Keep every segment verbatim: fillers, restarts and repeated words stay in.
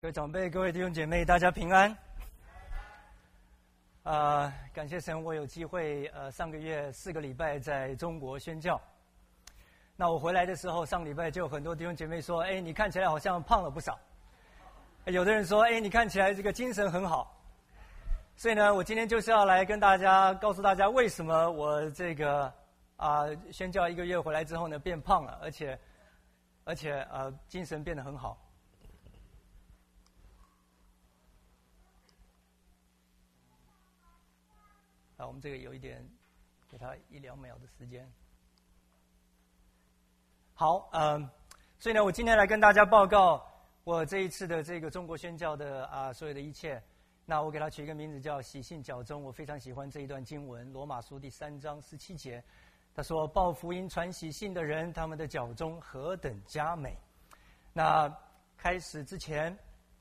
各位长辈、各位弟兄姐妹，大家平安。呃，感谢神，我有机会呃上个月四个礼拜在中国宣教。那我回来的时候，上礼拜就有很多弟兄姐妹说：“哎，你看起来好像胖了不少。”有的人说：“哎，你看起来这个精神很好。”所以呢，我今天就是要来跟大家告诉大家，为什么我这个啊、呃、宣教一个月回来之后呢变胖了，而且而且呃精神变得很好。啊，我们这个有一点，给他一两秒的时间。好，嗯，所以呢，我今天来跟大家报告我这一次的这个中国宣教的啊所有的一切。那我给他取一个名字叫喜信脚中，我非常喜欢这一段经文，罗马书第三章十七节，他说：“报福音传喜信的人，他们的脚中何等佳美。”那开始之前，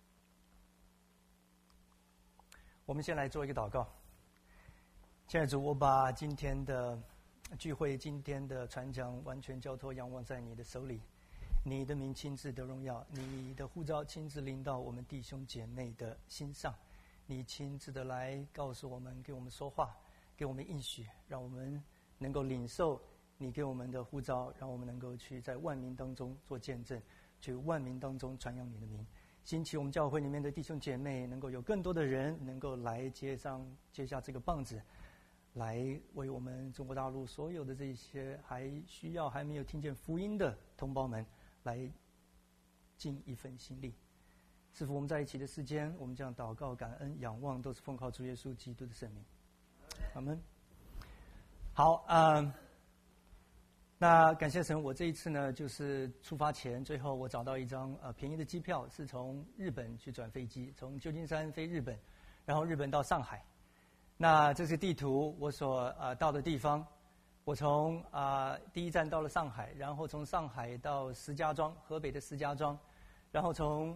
我们先来做一个祷告。亲爱的主，我把今天的聚会、今天的传讲完全交托、仰望在你的手里。你的名亲自得荣耀，你的呼召亲自临到我们弟兄姐妹的心上。你亲自的来告诉我们，给我们说话，给我们应许，让我们能够领受你给我们的呼召，让我们能够去在万民当中做见证，去万民当中传扬你的名。兴起我们教会里面的弟兄姐妹，能够有更多的人能够来接上接下这个棒子，来为我们中国大陆所有的这些还需要还没有听见福音的同胞们来尽一份心力。师父，我们在一起的时间，我们这样祷告、感恩、仰望，都是奉靠主耶稣基督的圣名。阿们。好，嗯，那感谢神，我这一次呢，就是出发前，最后我找到一张呃便宜的机票，是从日本去转飞机，从旧金山飞日本，然后日本到上海。那这是地图，我所呃到的地方。我从啊、呃、第一站到了上海，然后从上海到石家庄，河北的石家庄，然后从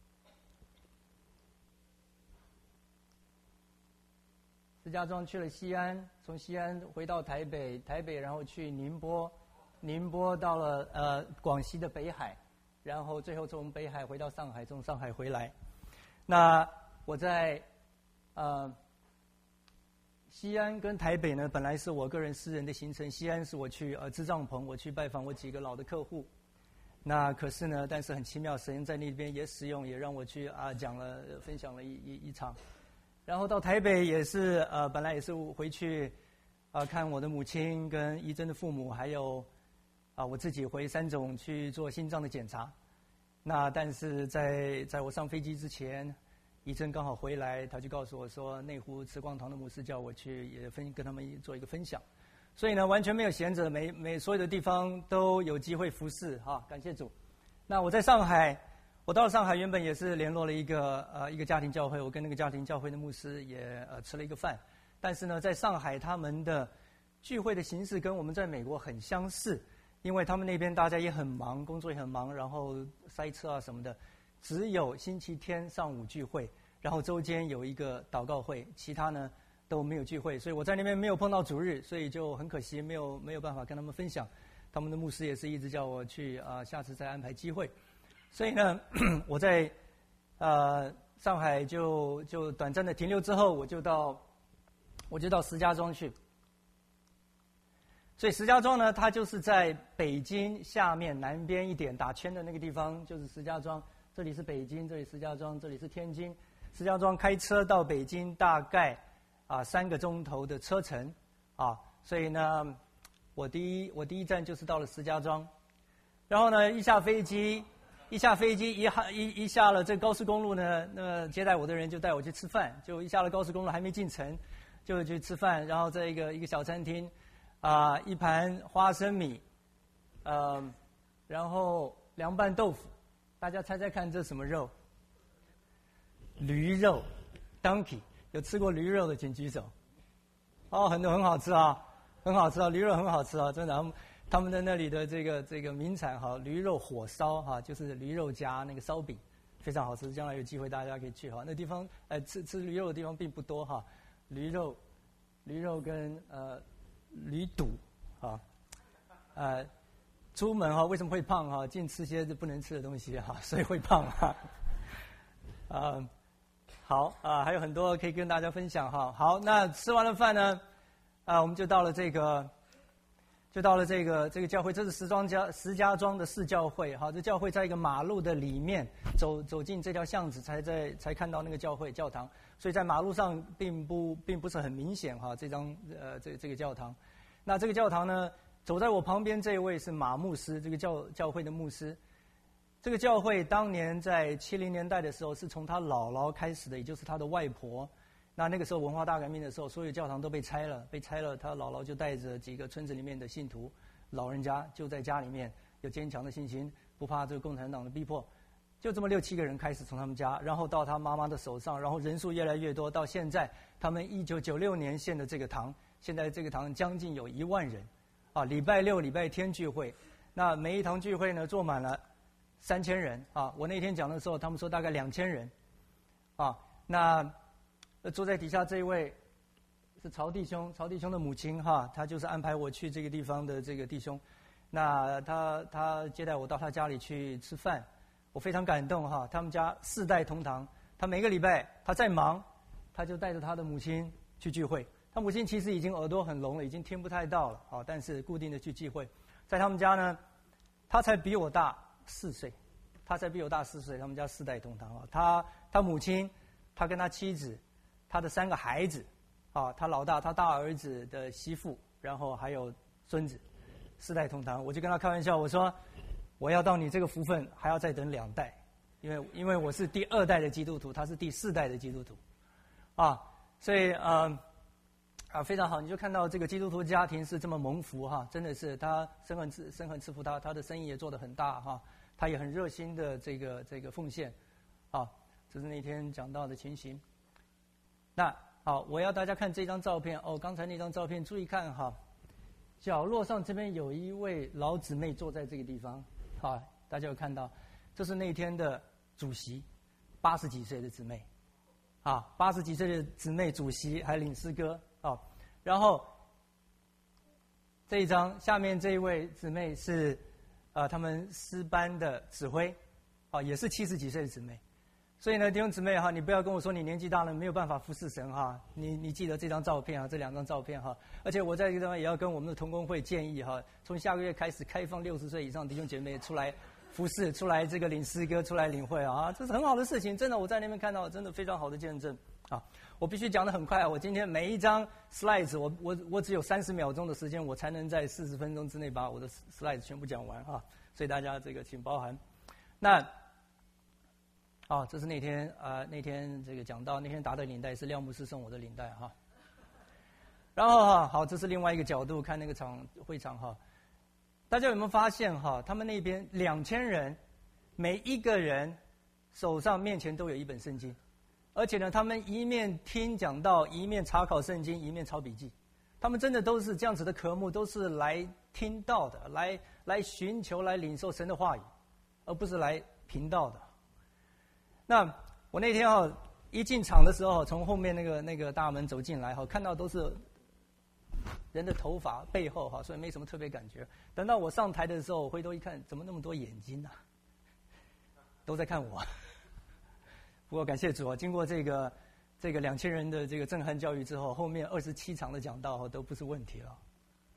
石家庄去了西安，从西安回到台北，台北然后去宁波，宁波到了呃广西的北海，然后最后从北海回到上海，从上海回来。那我在呃西安跟台北呢，本来是我个人私人的行程。西安是我去呃支帐篷，我去拜访我几个老的客户。那可是呢，但是很奇妙，神在那边也使用，也让我去啊讲了分享了一一一场。然后到台北也是呃，本来也是回去啊、呃、看我的母亲跟怡珍的父母，还有啊、呃、我自己回三总去做心脏的检查。那但是在在我上飞机之前，怡珍刚好回来，他就告诉我说，内湖慈光堂的牧师叫我去也分跟他们做一个分享。所以呢，完全没有闲着，每每所有的地方都有机会服侍哈，感谢主。那我在上海。我到了上海，原本也是联络了一个呃一个家庭教会，我跟那个家庭教会的牧师也呃吃了一个饭。但是呢，在上海他们的聚会的形式跟我们在美国很相似，因为他们那边大家也很忙，工作也很忙，然后塞车啊什么的，只有星期天上午聚会，然后周间有一个祷告会，其他呢都没有聚会。所以我在那边没有碰到主日，所以就很可惜，没有没有办法跟他们分享。他们的牧师也是一直叫我去啊、呃，下次再安排机会。所以呢，我在呃上海就就短暂的停留之后，我就到我就到石家庄去。所以石家庄呢，它就是在北京下面南边一点打圈的那个地方，就是石家庄。这里是北京，这里石家庄，这里是天津。石家庄开车到北京大概啊、呃、三个钟头的车程啊，所以呢，我第一我第一站就是到了石家庄，然后呢一下飞机。一下飞机，一下一一下了这高速公路呢，那接待我的人就带我去吃饭。就一下了高速公路，还没进城，就去吃饭。然后在一个一个小餐厅，啊、呃，一盘花生米，呃，然后凉拌豆腐。大家猜猜看，这是什么肉？驴肉 ，donkey。有吃过驴肉的请举手。哦，很多很好吃啊，很好吃啊，驴肉很好吃啊，真的。他们的那里的这个这个名产哈，驴肉火烧哈，就是驴肉夹那个烧饼，非常好吃。将来有机会大家可以去哈，那地方呃吃吃驴肉的地方并不多哈，驴肉，驴肉跟呃驴肚啊，呃出门哈为什么会胖哈？净吃些不能吃的东西哈，所以会胖哈。 呃，好啊、呃，还有很多可以跟大家分享哈。好，那吃完了饭呢，啊、呃，我们就到了这个，就到了这个这个教会，这是石庄家石家庄的市教会哈。这教会在一个马路的里面，走走进这条巷子才在才看到那个教会教堂，所以在马路上并不并不是很明显哈。这张呃这这个教堂，那这个教堂呢，走在我旁边这一位是马牧师，这个教教会的牧师。这个教会当年在七零年代的时候，是从他姥姥开始的，也就是他的外婆。那那个时候文化大革命的时候，所有教堂都被拆了，被拆了。他姥姥就带着几个村子里面的信徒，老人家就在家里面有坚强的信心，不怕这个共产党的逼迫。就这么六七个人开始从他们家，然后到他妈妈的手上，然后人数越来越多，到现在他们一九九六年建的这个堂，现在这个堂将近有一万人，啊，礼拜六、礼拜天聚会，那每一堂聚会呢坐满了三千人啊！我那天讲的时候，他们说大概两千人，啊，那坐在底下这一位是曹弟兄，曹弟兄的母亲哈，他就是安排我去这个地方的这个弟兄，那他他接待我到他家里去吃饭，我非常感动哈。他们家四代同堂，他每个礼拜他在忙，他就带着他的母亲去聚会。他母亲其实已经耳朵很聋了，已经听不太到了啊，但是固定的去聚会，在他们家呢，他才比我大四岁，他才比我大四岁，他们家四代同堂啊。他他母亲，他跟他妻子，他的三个孩子，啊，他老大他大儿子的媳妇，然后还有孙子，四代同堂。我就跟他开玩笑，我说我要到你这个福分还要再等两代，因为因为我是第二代的基督徒，他是第四代的基督徒，啊，所以呃啊非常好，你就看到这个基督徒家庭是这么蒙福哈，真的是他神很赐神很赐福他，他的生意也做得很大哈。他也很热心的这个这个奉献，啊，这是那天讲到的情形。那好，我要大家看这张照片哦，刚才那张照片注意看哈，角落上这边有一位老姊妹坐在这个地方，好，大家有看到，这是那天的主席，八十几岁的姊妹，啊，八十几岁的姊妹主席还领诗歌啊，然后这一张下面这一位姊妹是。啊，他们诗班的指挥，啊，也是七十几岁的姊妹，所以呢，弟兄姊妹哈，你不要跟我说你年纪大了没有办法服侍神哈，你你记得这张照片啊，这两张照片哈，而且我在这个地方也要跟我们的同工会建议哈，从下个月开始开放六十岁以上弟兄姐妹出来服侍，出来这个领诗歌，出来领会啊，这是很好的事情，真的我在那边看到真的非常好的见证啊。我必须讲得很快，我今天每一张 slides， 我我我只有三十秒钟的时间，我才能在四十分钟之内把我的 slides 全部讲完啊，所以大家这个请包涵。那，哦，这是那天啊、呃，那天这个讲到那天打的领带是廖牧师送我的领带哈。然后哈，好，这是另外一个角度看那个场会场哈，大家有没有发现哈？他们那边两千人，每一个人手上面前都有一本圣经。而且呢，他们一面听讲道，一面查考圣经，一面抄笔记。他们真的都是这样子的科目，都是来听道的，来来寻求、来领受神的话语，而不是来频道的。那我那天啊，一进场的时候，从后面那个那个大门走进来哈，看到都是人的头发背后哈，所以没什么特别感觉。等到我上台的时候，我回头一看，怎么那么多眼睛啊？都在看我。不过感谢主啊，经过这个这个两千人的这个震撼教育之后，后面二十七场的讲道都不是问题了。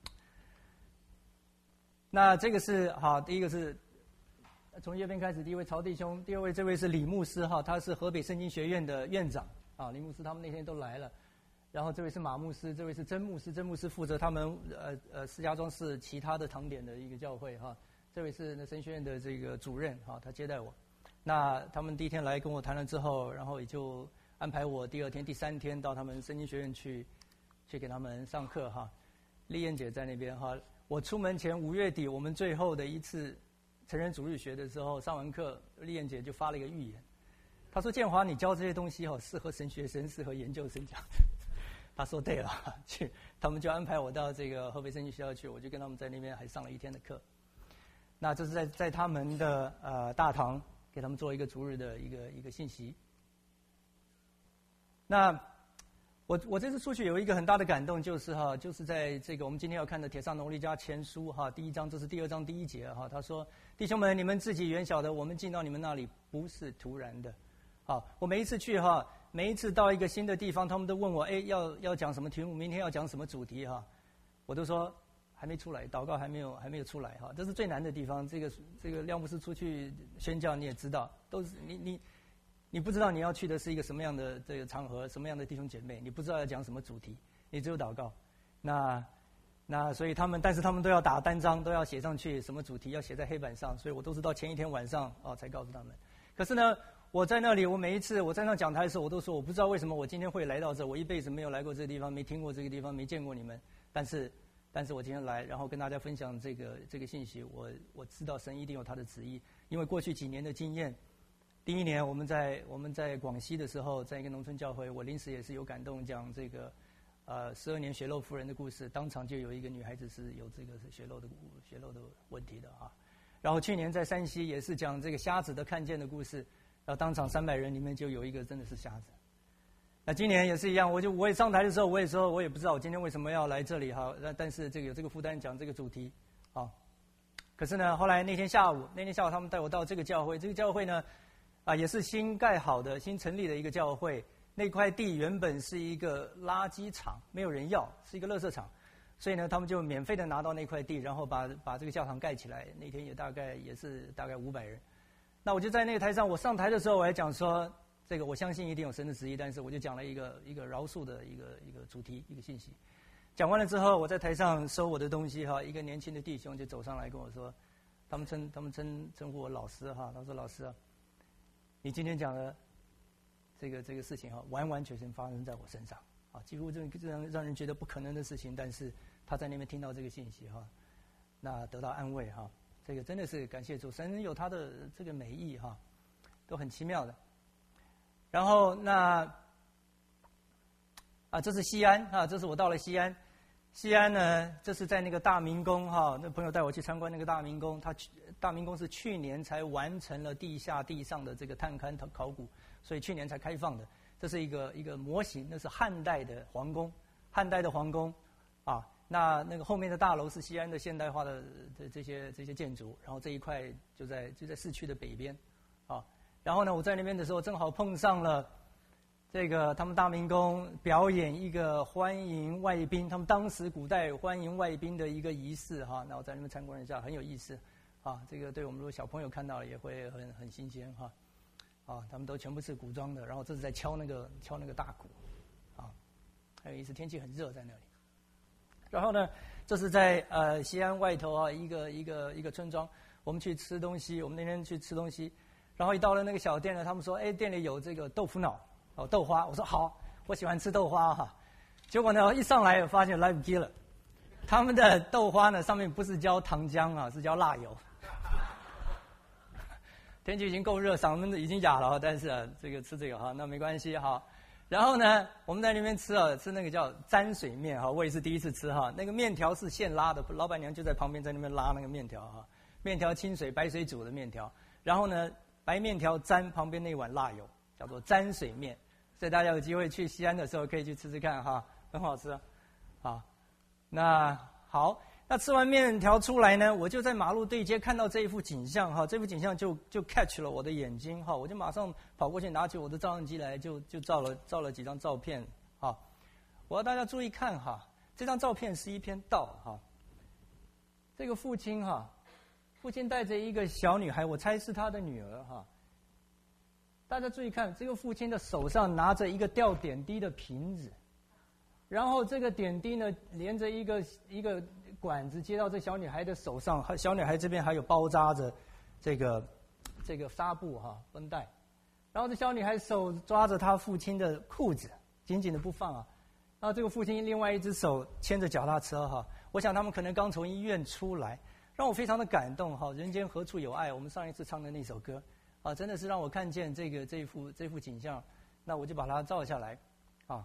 那这个是好，第一个是从右边开始，第一位曹弟兄，第二位这位是李牧师哈，他是河北圣经学院的院长啊，李牧师他们那天都来了。然后这位是马牧师，这位是曾牧师，曾牧师负责他们呃呃石家庄市其他的堂点的一个教会哈，这位是那神学院的这个主任哈，他接待我。那他们第一天来跟我谈了之后，然后也就安排我第二天、第三天到他们圣经学院去，去给他们上课哈。丽燕姐在那边哈。我出门前五月底，我们最后的一次成人主日学的时候，上完课，丽燕姐就发了一个预言。她说：“建华，你教这些东西哈，适合神学生，适合研究生讲。”她说对了，去，他们就安排我到这个河北圣经学校去，我就跟他们在那边还上了一天的课。那这是在在他们的呃大堂。给他们做一个逐日的一个一个信息。那我我这次出去有一个很大的感动，就是哈，就是在这个我们今天要看的《帖撒罗尼迦前书》哈，第一章，这是第二章第一节哈，他说：“弟兄们，你们自己原晓得，我们进到你们那里不是突然的， 好，我每一次去哈，每一次到一个新的地方，他们都问我，哎，要要讲什么题目，明天要讲什么主题哈，我都说还没出来，祷告还没有还没有出来哈，这是最难的地方。这个这个廖牧师出去宣教，你也知道，都是你你你不知道你要去的是一个什么样的这个场合，什么样的弟兄姐妹，你不知道要讲什么主题，你只有祷告。那那所以他们，但是他们都要打单张，都要写上去，什么主题要写在黑板上，所以我都是到前一天晚上哦才告诉他们。可是呢，我在那里，我每一次我站上讲台的时候，我都说我不知道为什么我今天会来到这，我一辈子没有来过这个地方，没听过这个地方，没见过你们，但是但是我今天来，然后跟大家分享这个这个信息，我我知道神一定有他的旨意，因为过去几年的经验，第一年我们在我们在广西的时候，在一个农村教会，我临时也是有感动讲这个。呃，十二年血漏妇人的故事，当场就有一个女孩子是有这个血漏的血漏的问题的啊。然后去年在山西也是讲这个瞎子的看见的故事，然后当场三百人里面就有一个真的是瞎子。那今年也是一样，我就我也上台的时候，我也说我也不知道我今天为什么要来这里哈，但但是这个有这个负担讲这个主题啊。可是呢，后来那天下午，那天下午他们带我到这个教会，这个教会呢，啊也是新盖好的、新成立的一个教会。那块地原本是一个垃圾场，没有人要，是一个垃圾场，所以呢，他们就免费的拿到那块地，然后把把这个教堂盖起来。那天也大概也是大概五百人。那我就在那个台上，我上台的时候我还讲说，这个我相信一定有神的旨意，但是我就讲了一个一个饶恕的一个一个主题一个信息。讲完了之后，我在台上收我的东西哈，一个年轻的弟兄就走上来跟我说，他们称他们称称呼我老师哈，他说老师啊，你今天讲的。这个这个事情哈，完完全全发生在我身上，啊，几乎这这样让人觉得不可能的事情，但是他在那边听到这个信息哈，那得到安慰哈，这个真的是感谢主，神有他的这个美意哈，都很奇妙的。然后那啊，这是西安啊，这是我到了西安，西安呢，这是在那个大明宫哈，那朋友带我去参观那个大明宫，他大明宫是去年才完成了地下地上的这个探勘考古。所以去年才开放的，这是一个一个模型，那是汉代的皇宫，汉代的皇宫，啊，那那个后面的大楼是西安的现代化的这这些这些建筑，然后这一块就在就在市区的北边，啊，然后呢，我在那边的时候正好碰上了这个他们大明宫表演一个欢迎外宾，他们当时古代欢迎外宾的一个仪式哈，那我在那边参观一下，很有意思，啊，这个对我们如果小朋友看到了也会很很新鲜哈。啊，他们都全部是古装的，然后这是在敲那个敲那个大鼓，啊，很有意思，天气很热在那里。然后呢，这是在呃西安外头啊一个一个一个村庄，我们去吃东西，我们那天去吃东西，然后一到了那个小店呢，他们说，哎，店里有这个豆腐脑，哦豆花，我说好，我喜欢吃豆花哈。结果呢，一上来我发现来不及了，他们的豆花呢上面不是浇糖浆啊，是浇辣油。天气已经够热，嗓子已经哑了，但是、啊、这个吃这个哈，那没关系哈。然后呢，我们在那边吃啊，吃那个叫沾水面哈，我也是第一次吃哈。那个面条是现拉的，老板娘就在旁边在那边拉那个面条哈。面条清水白水煮的面条，然后呢，白面条沾旁边那碗辣油，叫做沾水面。所以大家有机会去西安的时候可以去吃吃看哈，很好吃。好，那好。那吃完面条出来呢，我就在马路对街看到这一幅景象哈，这幅景象就就 catch 了我的眼睛哈，我就马上跑过去拿起我的照相机来，就就照了照了几张照片哈。我要大家注意看哈，这张照片是一篇道哈。这个父亲哈，父亲带着一个小女孩，我猜是他的女儿哈。大家注意看，这个父亲的手上拿着一个吊点滴的瓶子，然后这个点滴呢连着一个一个。管子接到这小女孩的手上，小女孩这边还有包扎着这个这个纱布哈绷带，然后这小女孩手抓着她父亲的裤子，紧紧的不放啊。然后这个父亲另外一只手牵着脚踏车哈，我想他们可能刚从医院出来，让我非常的感动哈。人间何处有爱？我们上一次唱的那首歌啊，真的是让我看见这个这幅这幅景象，那我就把它照下来啊。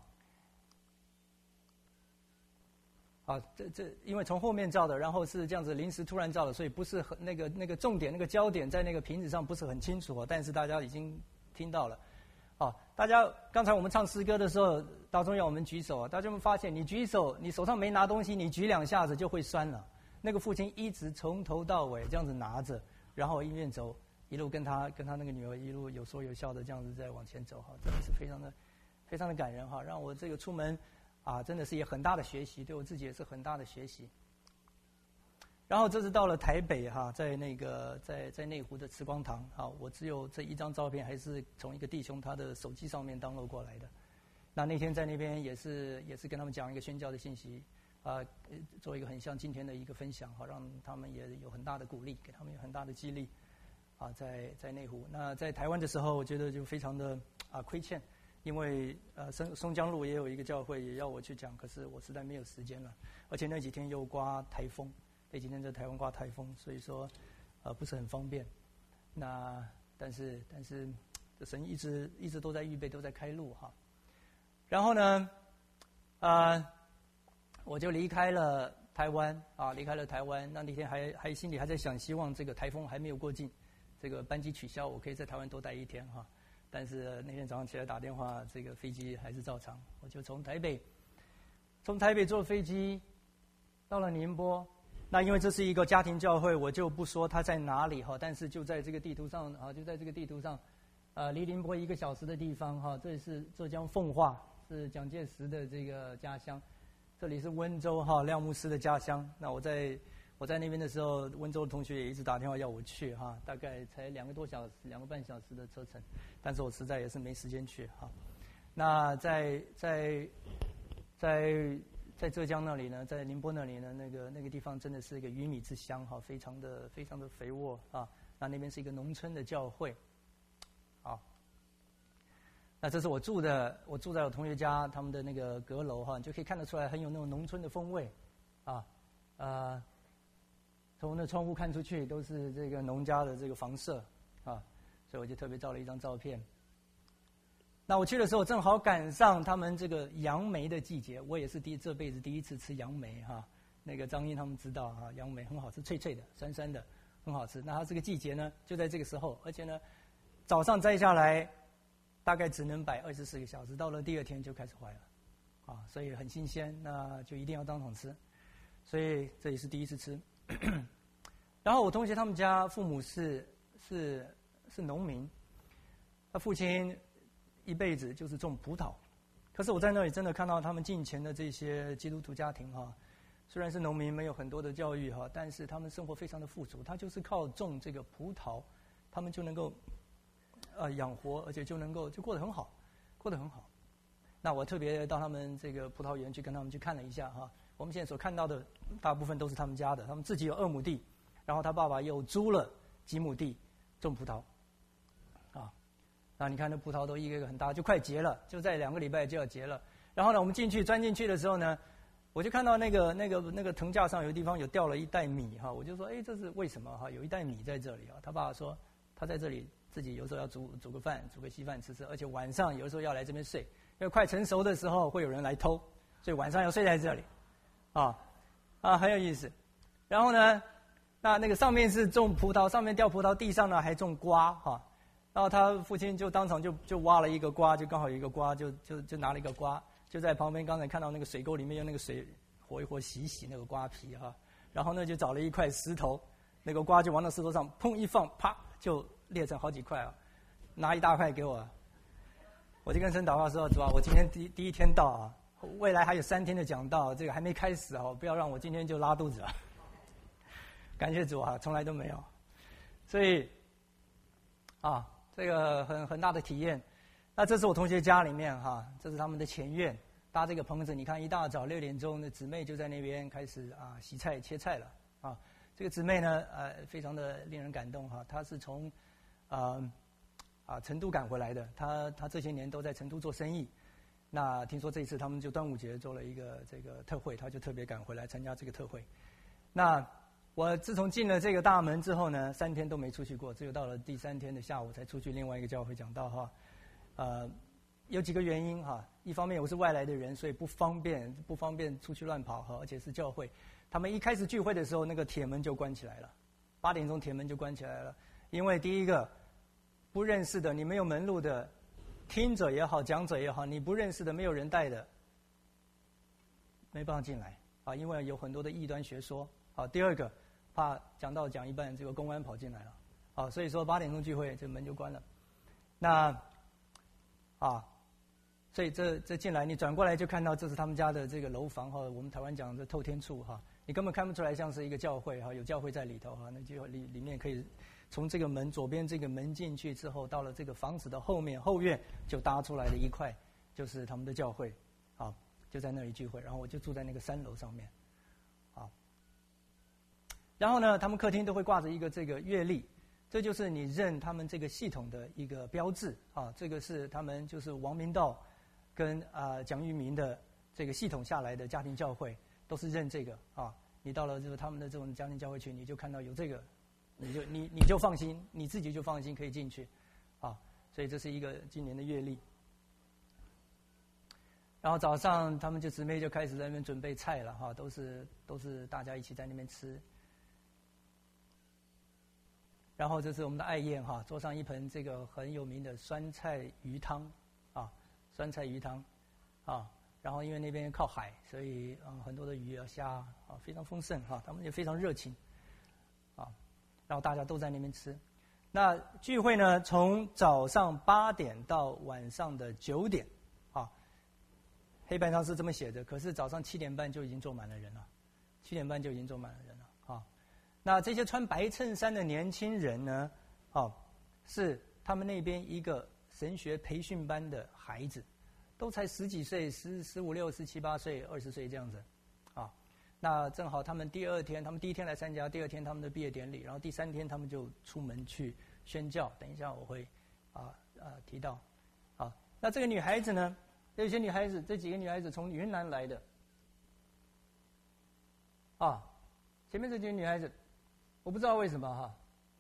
啊，这这因为从后面照的，然后是这样子临时突然照的，所以不是很那个那个重点那个焦点在那个瓶子上不是很清楚啊，但是大家已经听到了。啊，大家刚才我们唱诗歌的时候，当中要我们举手啊，大家有没有发现，你举手，你手上没拿东西，你举两下子就会酸了。那个父亲一直从头到尾这样子拿着，然后一面走一路跟他跟他那个女儿一路有说有笑的这样子在往前走哈，真的是非常的非常的感人哈，让我这个出门啊真的是也很大的学习，对我自己也是很大的学习。然后这是到了台北哈，在那个在在内湖的慈光堂啊，我只有这一张照片，还是从一个弟兄他的手机上面 download 过来的。那那天在那边也是也是跟他们讲一个宣教的信息啊，做一个很像今天的一个分享哈，让他们也有很大的鼓励，给他们有很大的激励啊，在在内湖。那在台湾的时候，我觉得就非常的啊亏欠，因为呃松松江路也有一个教会也要我去讲，可是我实在没有时间了，而且那几天又刮台风。这几天在台湾刮台风，所以说，呃，不是很方便。那但是但是，这神一直一直都在预备，都在开路哈。然后呢，啊、呃，我就离开了台湾啊，离开了台湾。那那天还还心里还在想，希望这个台风还没有过境，这个班机取消，我可以在台湾多待一天哈。但是那天早上起来打电话，这个飞机还是照常，我就从台北，从台北坐飞机到了宁波。那因为这是一个家庭教会，我就不说它在哪里哈，但是就在这个地图上啊，就在这个地图上，呃，离宁波一个小时的地方哈，这里是浙江奉化，是蒋介石的这个家乡，这里是温州哈，廖牧师的家乡。那我在我在那边的时候，温州的同学也一直打电话要我去哈，大概才两个多小时，两个半小时的车程，但是我实在也是没时间去哈。那在在在。在浙江那里呢，在宁波那里呢，那个那个地方真的是一个鱼米之乡哈，非常的非常的肥沃啊。那那边是一个农村的教会，好。那这是我住的，我住在我同学家，他们的那个阁楼哈，你就可以看得出来很有那种农村的风味，啊，呃，从那窗户看出去都是这个农家的这个房舍啊，所以我就特别照了一张照片。那我去的时候正好赶上他们这个杨梅的季节，我也是第这辈子第一次吃杨梅哈。那个张英他们知道哈，杨梅很好吃，脆脆的、酸酸的，很好吃。那它这个季节呢，就在这个时候，而且呢，早上摘下来，大概只能摆二十四个小时，到了第二天就开始坏了，啊，所以很新鲜，那就一定要当场吃。所以这也是第一次吃。然后我同学他们家父母是是是农民，他父亲一辈子就是种葡萄，可是我在那里真的看到他们近前的这些基督徒家庭哈，虽然是农民，没有很多的教育哈，但是他们生活非常的富足，他就是靠种这个葡萄，他们就能够呃养活，而且就能够就过得很好，过得很好。那我特别到他们这个葡萄园去跟他们去看了一下哈，我们现在所看到的大部分都是他们家的，他们自己有二亩地，然后他爸爸又租了几亩地种葡萄，啊。那你看那葡萄都一个一个很大，就快结了，就在两个礼拜就要结了。然后呢，我们进去钻进去的时候呢，我就看到那个那个那个藤架上有地方有掉了一袋米哈，我就说，哎，这是为什么哈？有一袋米在这里啊。他爸爸说，他在这里自己有时候要煮煮个饭，煮个稀饭吃吃，而且晚上有时候要来这边睡，因为快成熟的时候会有人来偷，所以晚上要睡在这里，啊啊很有意思。然后呢，那那个上面是种葡萄，上面掉葡萄，地上呢还种瓜哈。然后他父亲就当场就就挖了一个瓜，就刚好有一个瓜，就就就拿了一个瓜，就在旁边刚才看到那个水沟里面用那个水和一和洗一洗那个瓜皮哈，然后呢就找了一块石头，那个瓜就往那石头上砰一放，啪就裂成好几块啊，拿一大块给我，我就跟神祷告说，主啊，我今天第第一天到啊，未来还有三天的讲道，这个还没开始啊，不要让我今天就拉肚子啊，感谢主啊，从来都没有，所以啊。这个很很大的体验，那这是我同学家里面哈，这是他们的前院，搭这个棚子，你看一大早六点钟，那姊妹就在那边开始啊洗菜切菜了啊。这个姊妹呢，呃，非常的令人感动哈，她是从啊啊成都赶回来的，她她这些年都在成都做生意，那听说这一次他们就端午节做了一个这个特会，她就特别赶回来参加这个特会，那。我自从进了这个大门之后呢，三天都没出去过，只有到了第三天的下午才出去另外一个教会讲道哈。呃，有几个原因哈，一方面我是外来的人，所以不方便不方便出去乱跑哈，而且是教会，他们一开始聚会的时候，那个铁门就关起来了，八点钟铁门就关起来了，因为第一个不认识的，你没有门路的，听者也好，讲者也好，你不认识的，没有人带的，没办法进来啊，因为有很多的异端学说。好，第二个。怕讲到讲一半，这个公安跑进来了， 啊，所以说八点钟聚会，这门就关了。那啊，所以这这进来，你转过来就看到这是他们家的这个楼房哈，我们台湾讲的透天处哈，你根本看不出来像是一个教会哈，有教会在里头哈，那就里里面可以从这个门左边这个门进去之后，到了这个房子的后面后院就搭出来的一块，就是他们的教会，啊，就在那里聚会，然后我就住在那个三楼上面，啊，然后呢，他们客厅都会挂着一个这个月历。这就是你认他们这个系统的一个标志啊，这个是他们就是王明道跟啊、呃、蒋玉民的这个系统下来的家庭教会，都是认这个啊。你到了就是他们的这种家庭教会群，你就看到有这个，你就你你就放心，你自己就放心可以进去啊。所以这是一个今年的月历。然后早上他们就姊妹就开始在那边准备菜了哈、啊，都是都是大家一起在那边吃。然后这是我们的爱宴哈，桌上一盆这个很有名的酸菜鱼汤，啊，酸菜鱼汤，啊，然后因为那边靠海，所以啊、呃、很多的鱼啊虾啊非常丰盛哈，他们也非常热情，啊，然后大家都在那边吃。那聚会呢，从早上八点到晚上的九点，啊，黑板上是这么写的，可是早上七点半就已经坐满了人了，七点半就已经坐满了人了，啊。那这些穿白衬衫的年轻人呢？哦，是他们那边一个神学培训班的孩子，都才十几岁，十十五六、十七八岁、二十岁这样子，啊，那正好他们第二天，他们第一天来参加，第二天他们的毕业典礼，然后第三天他们就出门去宣教。等一下我会啊啊提到，啊，那这个女孩子呢？有些女孩子，这几个女孩子从云南来的，啊，前面这几个女孩子。我不知道为什么哈，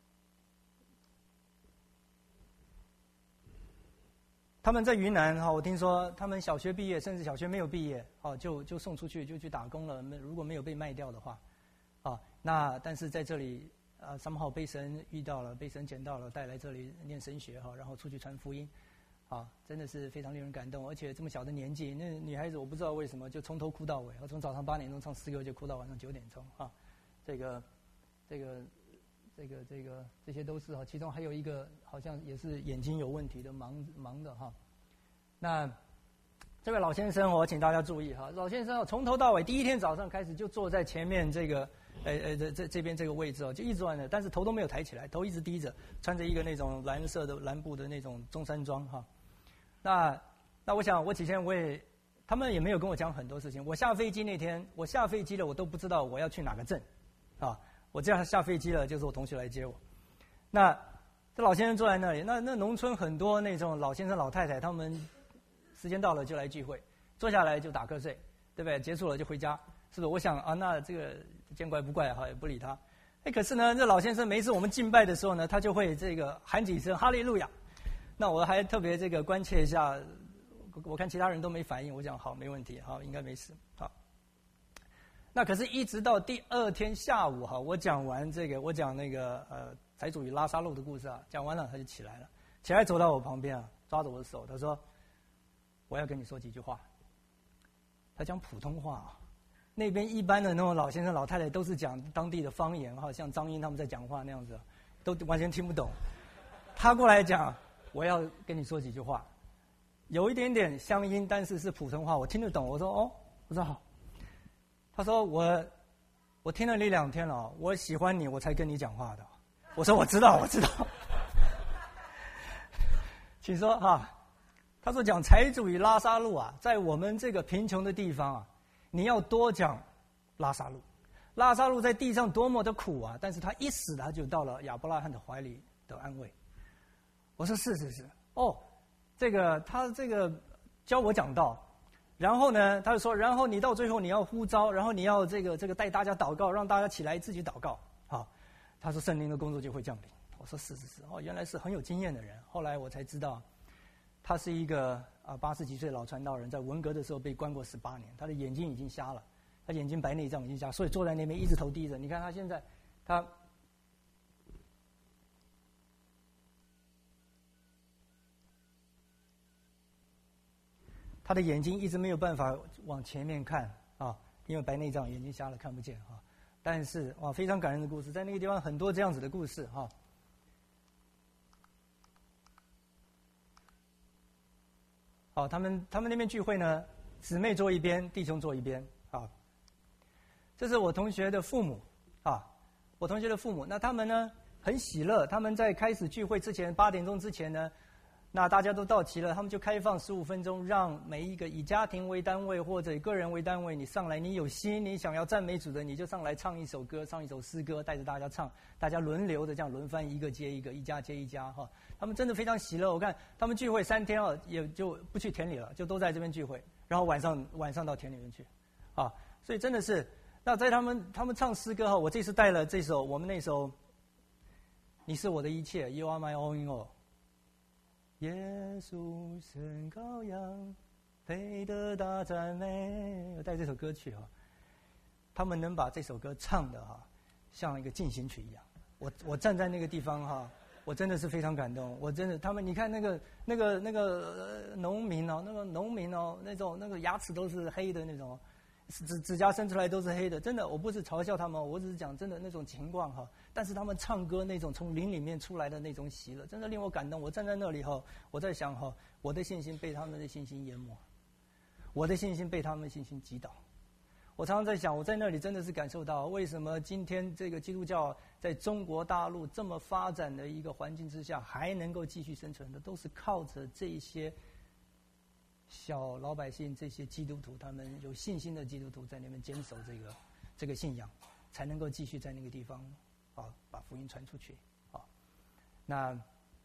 他们在云南哈，我听说他们小学毕业，甚至小学没有毕业，哦，就就送出去就去打工了。如果没有被卖掉的话，啊，那但是在这里啊，somehow被神遇到了，被神捡到了，带来这里念神学哈，然后出去传福音，啊，真的是非常令人感动。而且这么小的年纪，那女孩子我不知道为什么就从头哭到尾，从早上八点钟唱诗歌就哭到晚上九点钟啊，这个。这个，这个，这个，这些都是哈，其中还有一个好像也是眼睛有问题的盲盲的哈。那这位老先生，我请大家注意哈，老先生从头到尾第一天早上开始就坐在前面这个，呃呃这这这边这个位置哦，就一直玩的，但是头都没有抬起来，头一直低着，穿着一个那种蓝色的蓝布的那种中山装哈。那那我想我起先我也，他们也没有跟我讲很多事情。我下飞机那天，我下飞机了，我都不知道我要去哪个镇，啊。我这样下飞机了，就是我同学来接我。那这老先生坐在那里，那那农村很多那种老先生老太太，他们时间到了就来聚会，坐下来就打瞌睡，对不对？结束了就回家，是不是？我想啊，那这个见怪不怪哈，也不理他。哎，可是呢，这老先生每一次我们敬拜的时候呢，他就会这个喊几声哈利路亚。那我还特别这个关切一下，我看其他人都没反应，我讲好没问题，好应该没事，好。那可是，一直到第二天下午哈，我讲完这个，我讲那个呃财主与拉撒路的故事啊，讲完了他就起来了，起来走到我旁边啊，抓着我的手，他说：“我要跟你说几句话。”他讲普通话啊，那边一般的那种老先生老太太都是讲当地的方言哈，像张英他们在讲话那样子，都完全听不懂。他过来讲，我要跟你说几句话，有一点点乡音，但是是普通话，我听得懂。我说哦，我说好。他说我，我听了你两天了，我喜欢你，我才跟你讲话的。我说我知道，我知道。请说哈。他说讲财主与拉撒路啊，在我们这个贫穷的地方啊，你要多讲拉撒路。拉撒路在地上多么的苦啊，但是他一死他就到了亚伯拉罕的怀里的安慰。我说是是是，哦，这个他这个教我讲道。然后呢，他就说，然后你到最后你要呼召，然后你要这个这个带大家祷告，让大家起来自己祷告。好，他说圣灵的工作就会降临。我说是是是，哦，原来是很有经验的人。后来我才知道，他是一个啊八十几岁老传道人，在文革的时候被关过十八年，他的眼睛已经瞎了，他眼睛白内障已经瞎，所以坐在那边一直头低着。你看他现在，他。他的眼睛一直没有办法往前面看啊，因为白内障，眼睛瞎了，看不见啊。但是哇，非常感人的故事，在那个地方很多这样子的故事哈。 好，他们他们那边聚会呢，姊妹坐一边，弟兄坐一边。啊，这是我同学的父母啊，我同学的父母。那他们呢很喜乐，他们在开始聚会之前，八点钟之前呢，那大家都到齐了，他们就开放十五分钟，让每一个以家庭为单位或者以个人为单位，你上来，你有心，你想要赞美主的，你就上来唱一首歌，唱一首诗歌，带着大家唱，大家轮流的这样轮番，一个接一个，一家接一家哈。他们真的非常喜乐。我看他们聚会三天哦，也就不去田里了，就都在这边聚会，然后晚上晚上到田里面去，啊，所以真的是。那在他们他们唱诗歌哈，我这次带了这首我们那首，你是我的一切 ，You are my all in all。耶稣神羔羊，配得大赞美。我带这首歌曲哈，他们能把这首歌唱的哈，像一个进行曲一样。我我站在那个地方哈。我真的是非常感动，我真的，他们你看那个那个那个、呃、农民哦，那个农民哦，那种那个牙齿都是黑的那种，指指甲伸出来都是黑的，真的，我不是嘲笑他们，我只是讲真的那种情况哈。但是他们唱歌那种从灵里面出来的那种喜乐，真的令我感动。我站在那里哈，我在想哈，我的信心被他们的信心淹没，我的信心被他们的信心击倒。我常常在想，我在那里真的是感受到，为什么今天这个基督教在中国大陆这么发展的一个环境之下，还能够继续生存的，都是靠着这些小老百姓、这些基督徒，他们有信心的基督徒在那边坚守这个这个信仰，才能够继续在那个地方啊把福音传出去啊。那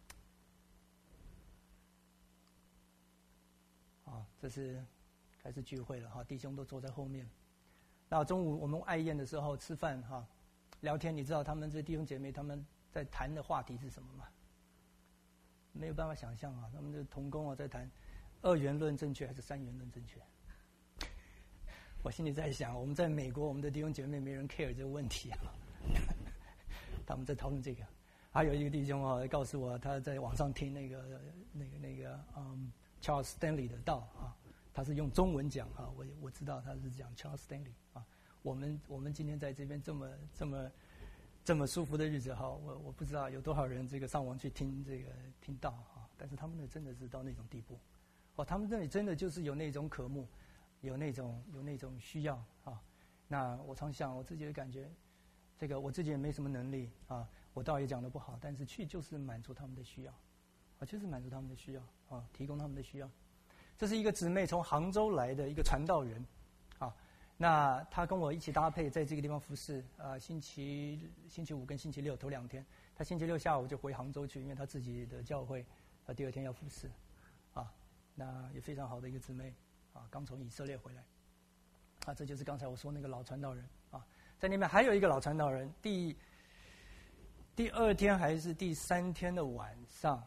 啊，这是开始聚会了哈，弟兄都坐在后面。那中午我们爱宴的时候吃饭哈，聊天，你知道他们这弟兄姐妹他们在谈的话题是什么吗？没有办法想象啊，他们的同工啊在谈二元论正确还是三元论正确。我心里在想，我们在美国，我们的弟兄姐妹没人 care 这个问题啊，他们在讨论这个。还有一个弟兄啊告诉我，他在网上听那个那个那个嗯 Charles Stanley 的道啊。他是用中文讲啊，我我知道他是讲 Charles Stanley 啊。我们我们今天在这边这么这么这么舒服的日子哈，我我不知道有多少人这个上网去听这个听到啊，但是他们呢真的是到那种地步，哦，他们这里真的就是有那种渴慕，有那种有那种需要啊。那我常想我自己的感觉，这个我自己也没什么能力啊，我倒也讲得不好，但是去就是满足他们的需要，啊，就是满足他们的需要啊，提供他们的需要。这是一个姊妹从杭州来的一个传道人，啊，那她跟我一起搭配在这个地方服侍，呃，星期星期五跟星期六头两天，她星期六下午就回杭州去，因为她自己的教会，她第二天要服侍，啊，那也非常好的一个姊妹，啊，刚从以色列回来，啊，这就是刚才我说那个老传道人，啊，在那边还有一个老传道人，第第二天还是第三天的晚上，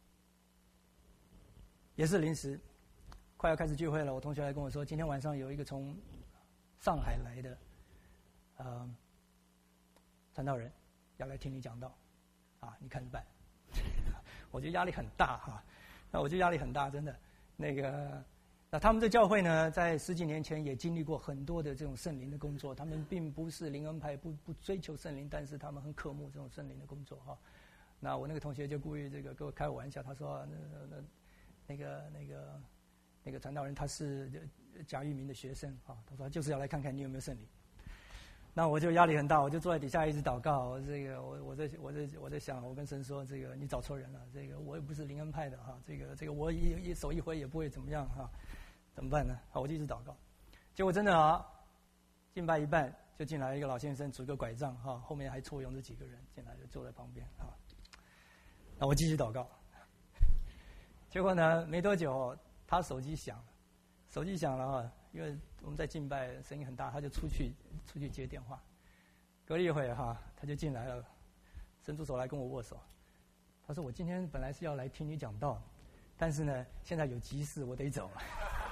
也是临时。快要开始聚会了，我同学来跟我说，今天晚上有一个从上海来的，呃，传道人要来听你讲道，啊，你看着办。我觉得压力很大哈，那我觉得压力很大，真的。那个，那他们这教会呢，在十几年前也经历过很多的这种圣灵的工作，他们并不是灵恩派，不不追求圣灵，但是他们很渴慕这种圣灵的工作哈。那我那个同学就故意这个跟我开我玩笑，他说那那那个那个。那个传道人他是贾玉明的学生啊，他说他就是要来看看你有没有圣灵。那我就压力很大，我就坐在底下一直祷告。这个我我在我在我在想，我跟神说，这个你找错人了，这个我也不是灵恩派的哈，这个这个我一一手一挥也不会怎么样哈，怎么办呢？好，我就一直祷告。结果真的啊，敬拜一半就进来一个老先生，拄个拐杖哈，后面还簇拥着几个人进来，就坐在旁边啊。那我继续祷告。结果呢，没多久。他手机响了，手机响了啊，因为我们在敬拜，声音很大，他就出去出去接电话。隔了一会儿哈，他就进来了，伸出手来跟我握手。他说：“我今天本来是要来听你讲道，但是呢，现在有急事，我得走了。”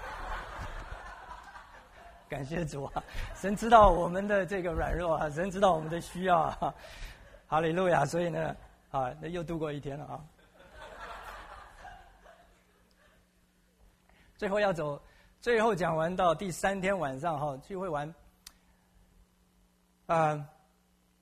感谢主啊，神知道我们的这个软弱啊，神知道我们的需要啊，哈利路亚！所以呢，啊，那又度过一天了啊。最后要走，最后讲完到第三天晚上哈，聚会完，啊、呃，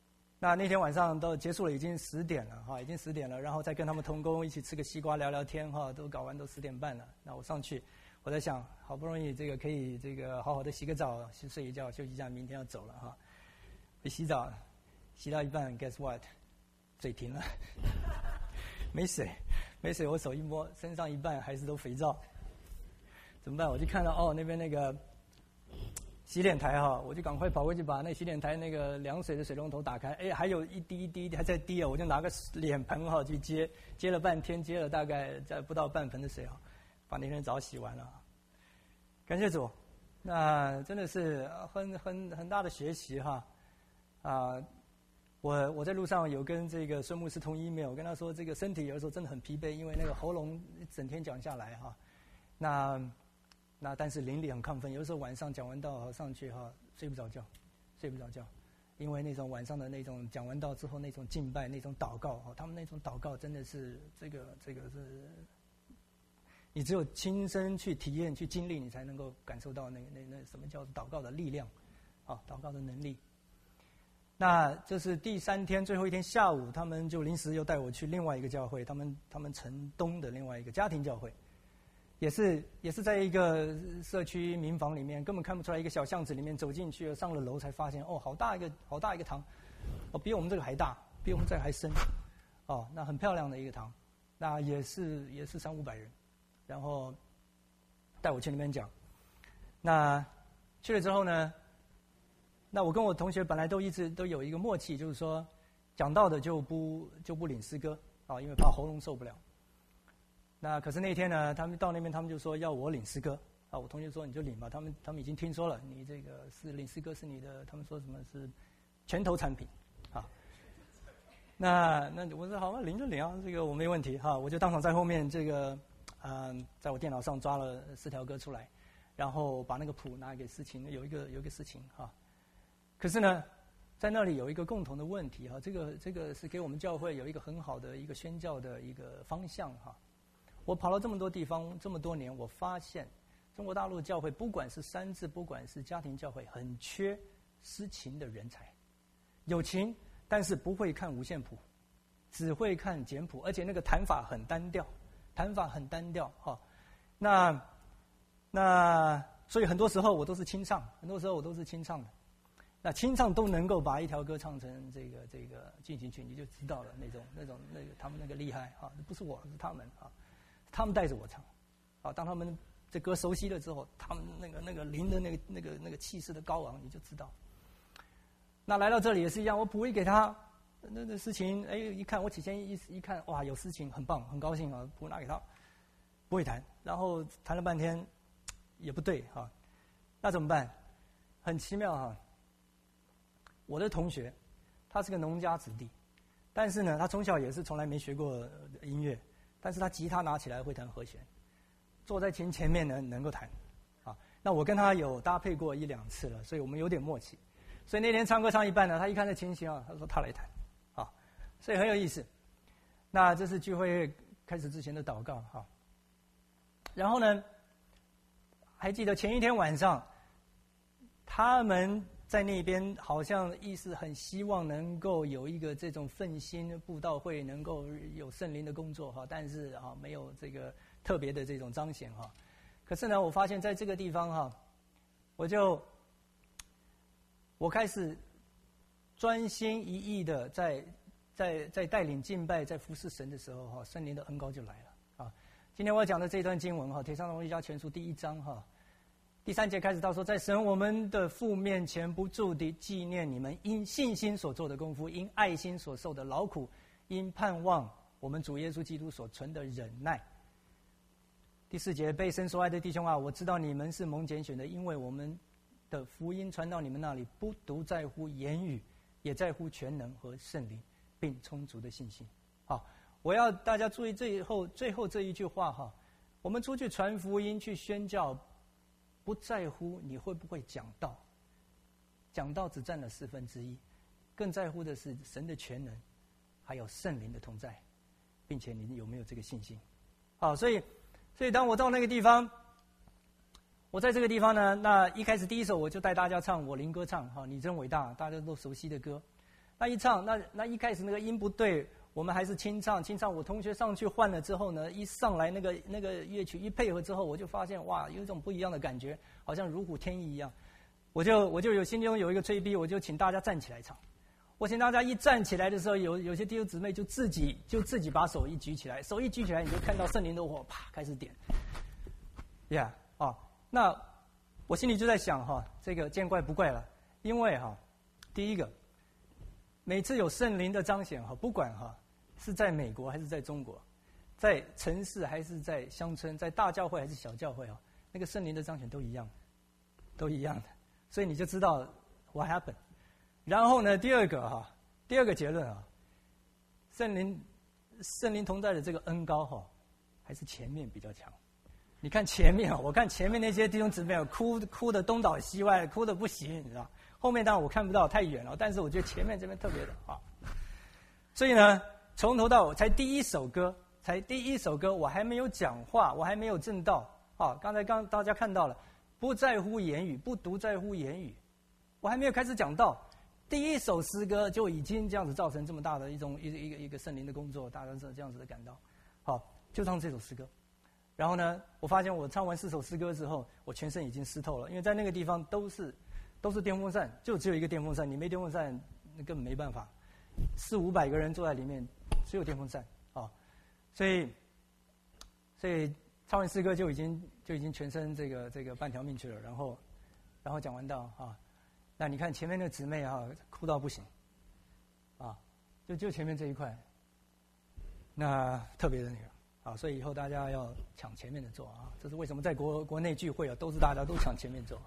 那那天晚上都结束了，已经十点了哈，已经十点了，然后再跟他们同工一起吃个西瓜聊聊天哈，都搞完都十点半了。那我上去，我在想，好不容易这个可以这个好好的洗个澡，去睡一觉，休息一下，明天要走了哈。一洗澡，洗到一半 ，guess what， 水停了，没水，没水，我手一摸，身上一半还是都肥皂，怎么办？我就看到哦那边那个洗脸台哈，我就赶快跑过去把那洗脸台那个凉水的水龙头打开，哎，还有一滴一滴还在滴啊，我就拿个脸盆哈去接，接了半天，接了大概在不到半盆的水哈，把那天澡洗完了。感谢主，那真的是很很很大的学习哈，啊，我我在路上有跟这个孙牧师通 email， 我跟他说这个身体有的时候真的很疲惫，因为那个喉咙整天讲下来哈，那。那但是灵力很亢奋，有的时候晚上讲完道上去哈，睡不着觉，睡不着觉，因为那种晚上的那种讲完道之后那种敬拜、那种祷告哈，他们那种祷告真的是这个这个是，你只有亲身去体验、去经历，你才能够感受到那那那什么叫做祷告的力量，啊，祷告的能力。那这是第三天最后一天下午，他们就临时又带我去另外一个教会，他们他们城东的另外一个家庭教会。也是也是在一个社区民房里面，根本看不出来，一个小巷子里面走进去，上了楼才发现，哦，好大一个好大一个堂，哦，比我们这个还大，比我们这个还深，哦，那很漂亮的一个堂，那也是也是三五百人，然后带我去那边讲，那去了之后呢，那我跟我同学本来都一直都有一个默契，就是说讲道的就不就不领诗歌啊，因为怕喉咙受不了。那可是那天呢，他们到那边，他们就说要我领诗歌啊。我同学说你就领吧，他们他们已经听说了，你这个是领诗歌是你的，他们说什么是拳头产品，啊。那那我说好吧，领就领啊，这个我没问题哈。我就当场在后面这个，嗯、呃，在我电脑上抓了四条歌出来，然后把那个谱拿给事情，有一个有一个事情哈。可是呢，在那里有一个共同的问题哈，这个这个是给我们教会有一个很好的一个宣教的一个方向哈。我跑了这么多地方，这么多年，我发现中国大陆教会，不管是三自，不管是家庭教会，很缺诗琴的人才。有琴，但是不会看五线谱，只会看简谱，而且那个弹法很单调，弹法很单调哈、哦。那那所以很多时候我都是清唱，很多时候我都是清唱的。那清唱都能够把一条歌唱成这个这个进行曲，你就知道了那种那种那个他们那个厉害啊，不是我，是他们啊。他们带着我唱，啊，当他们这歌熟悉了之后，他们那个那个灵的那个那个那个气势的高昂，你就知道。那来到这里也是一样，我谱一给他，那那事情，哎，一看我起先一一看，哇，有事情，很棒，很高兴啊，谱拿给他，不会弹，然后弹了半天，也不对哈、啊，那怎么办？很奇妙哈、啊。我的同学，他是个农家子弟，但是呢，他从小也是从来没学过音乐。但是他吉他拿起来会弹和弦，坐在琴前面呢能够弹，啊，那我跟他有搭配过一两次了，所以我们有点默契。所以那天唱歌唱一半呢，他一看这情形啊，他说他来弹，啊，所以很有意思。那这是聚会开始之前的祷告哈、啊。然后呢，还记得前一天晚上，他们在那边好像意思很希望能够有一个这种奋心布道会，能够有圣灵的工作哈，但是啊没有这个特别的这种彰显哈。可是呢，我发现在这个地方哈，我就我开始专心一意的在在在带领敬拜，在服侍神的时候哈，圣灵的恩膏就来了啊。今天我要讲的这段经文哈，《帖撒罗尼迦前书》第一章哈。第三节开始到说，在神我们的父面前不住地纪念你们因信心所做的功夫，因爱心所受的劳苦，因盼望我们主耶稣基督所存的忍耐。第四节，被神所爱的弟兄啊，我知道你们是蒙拣选的，因为我们的福音传到你们那里，不独在乎言语，也在乎全能和圣灵，并充足的信心。好，我要大家注意最后最后这一句话哈，我们出去传福音去宣教。不在乎你会不会讲道，讲道只占了四分之一，更在乎的是神的全能，还有圣灵的同在，并且你有没有这个信心？好，所以，所以当我到那个地方，我在这个地方呢，那一开始第一首我就带大家唱我灵歌唱，哈，你真伟大，大家都熟悉的歌。 那一唱，那那一开始那个音不对，我们还是清唱，清唱。我同学上去换了之后呢，一上来那个那个乐曲一配合之后，我就发现哇，有一种不一样的感觉，好像如虎添翼一样。我就我就有心中有一个催逼，我就请大家站起来唱。我请大家一站起来的时候，有有些弟兄姊妹就自己就自己把手一举起来，手一举起来，你就看到圣灵的火啪开始点。呀、yeah, 啊，那我心里就在想哈，这个见怪不怪了，因为哈，第一个。每次有圣灵的彰显哈，不管哈是在美国还是在中国，在城市还是在乡村，在大教会还是小教会啊，那个圣灵的彰显都一样，都一样的，所以你就知道 what happened。然后呢，第二个哈，第二个结论啊，圣灵圣灵同在的这个恩膏哈，还是前面比较强。你看前面啊，我看前面那些弟兄姊妹哭哭的东倒西歪，哭的不行，你知道。后面当然我看不到太远了，但是我觉得前面这边特别的啊。所以呢，从头到尾才第一首歌，才第一首歌，我还没有讲话，我还没有证道啊。刚才刚大家看到了，不在乎言语，不独在乎言语，我还没有开始讲道，第一首诗歌就已经这样子造成这么大的一种一一个一个圣灵的工作，大家是这样子的感到。好，就唱这首诗歌。然后呢，我发现我唱完四首诗歌之后，我全身已经湿透了，因为在那个地方都是。都是电风扇，就只有一个电风扇，你没电风扇，那根本没办法。四五百个人坐在里面，只有电风扇啊、哦，所以，所以唱完诗歌就已经就已经全身这个这个半条命去了。然后，然后讲完道啊，那你看前面那姊妹啊，哭到不行，啊，就就前面这一块，那特别的那个啊，所以以后大家要抢前面的座啊，这是为什么在国国内聚会啊，都是大家都抢前面座。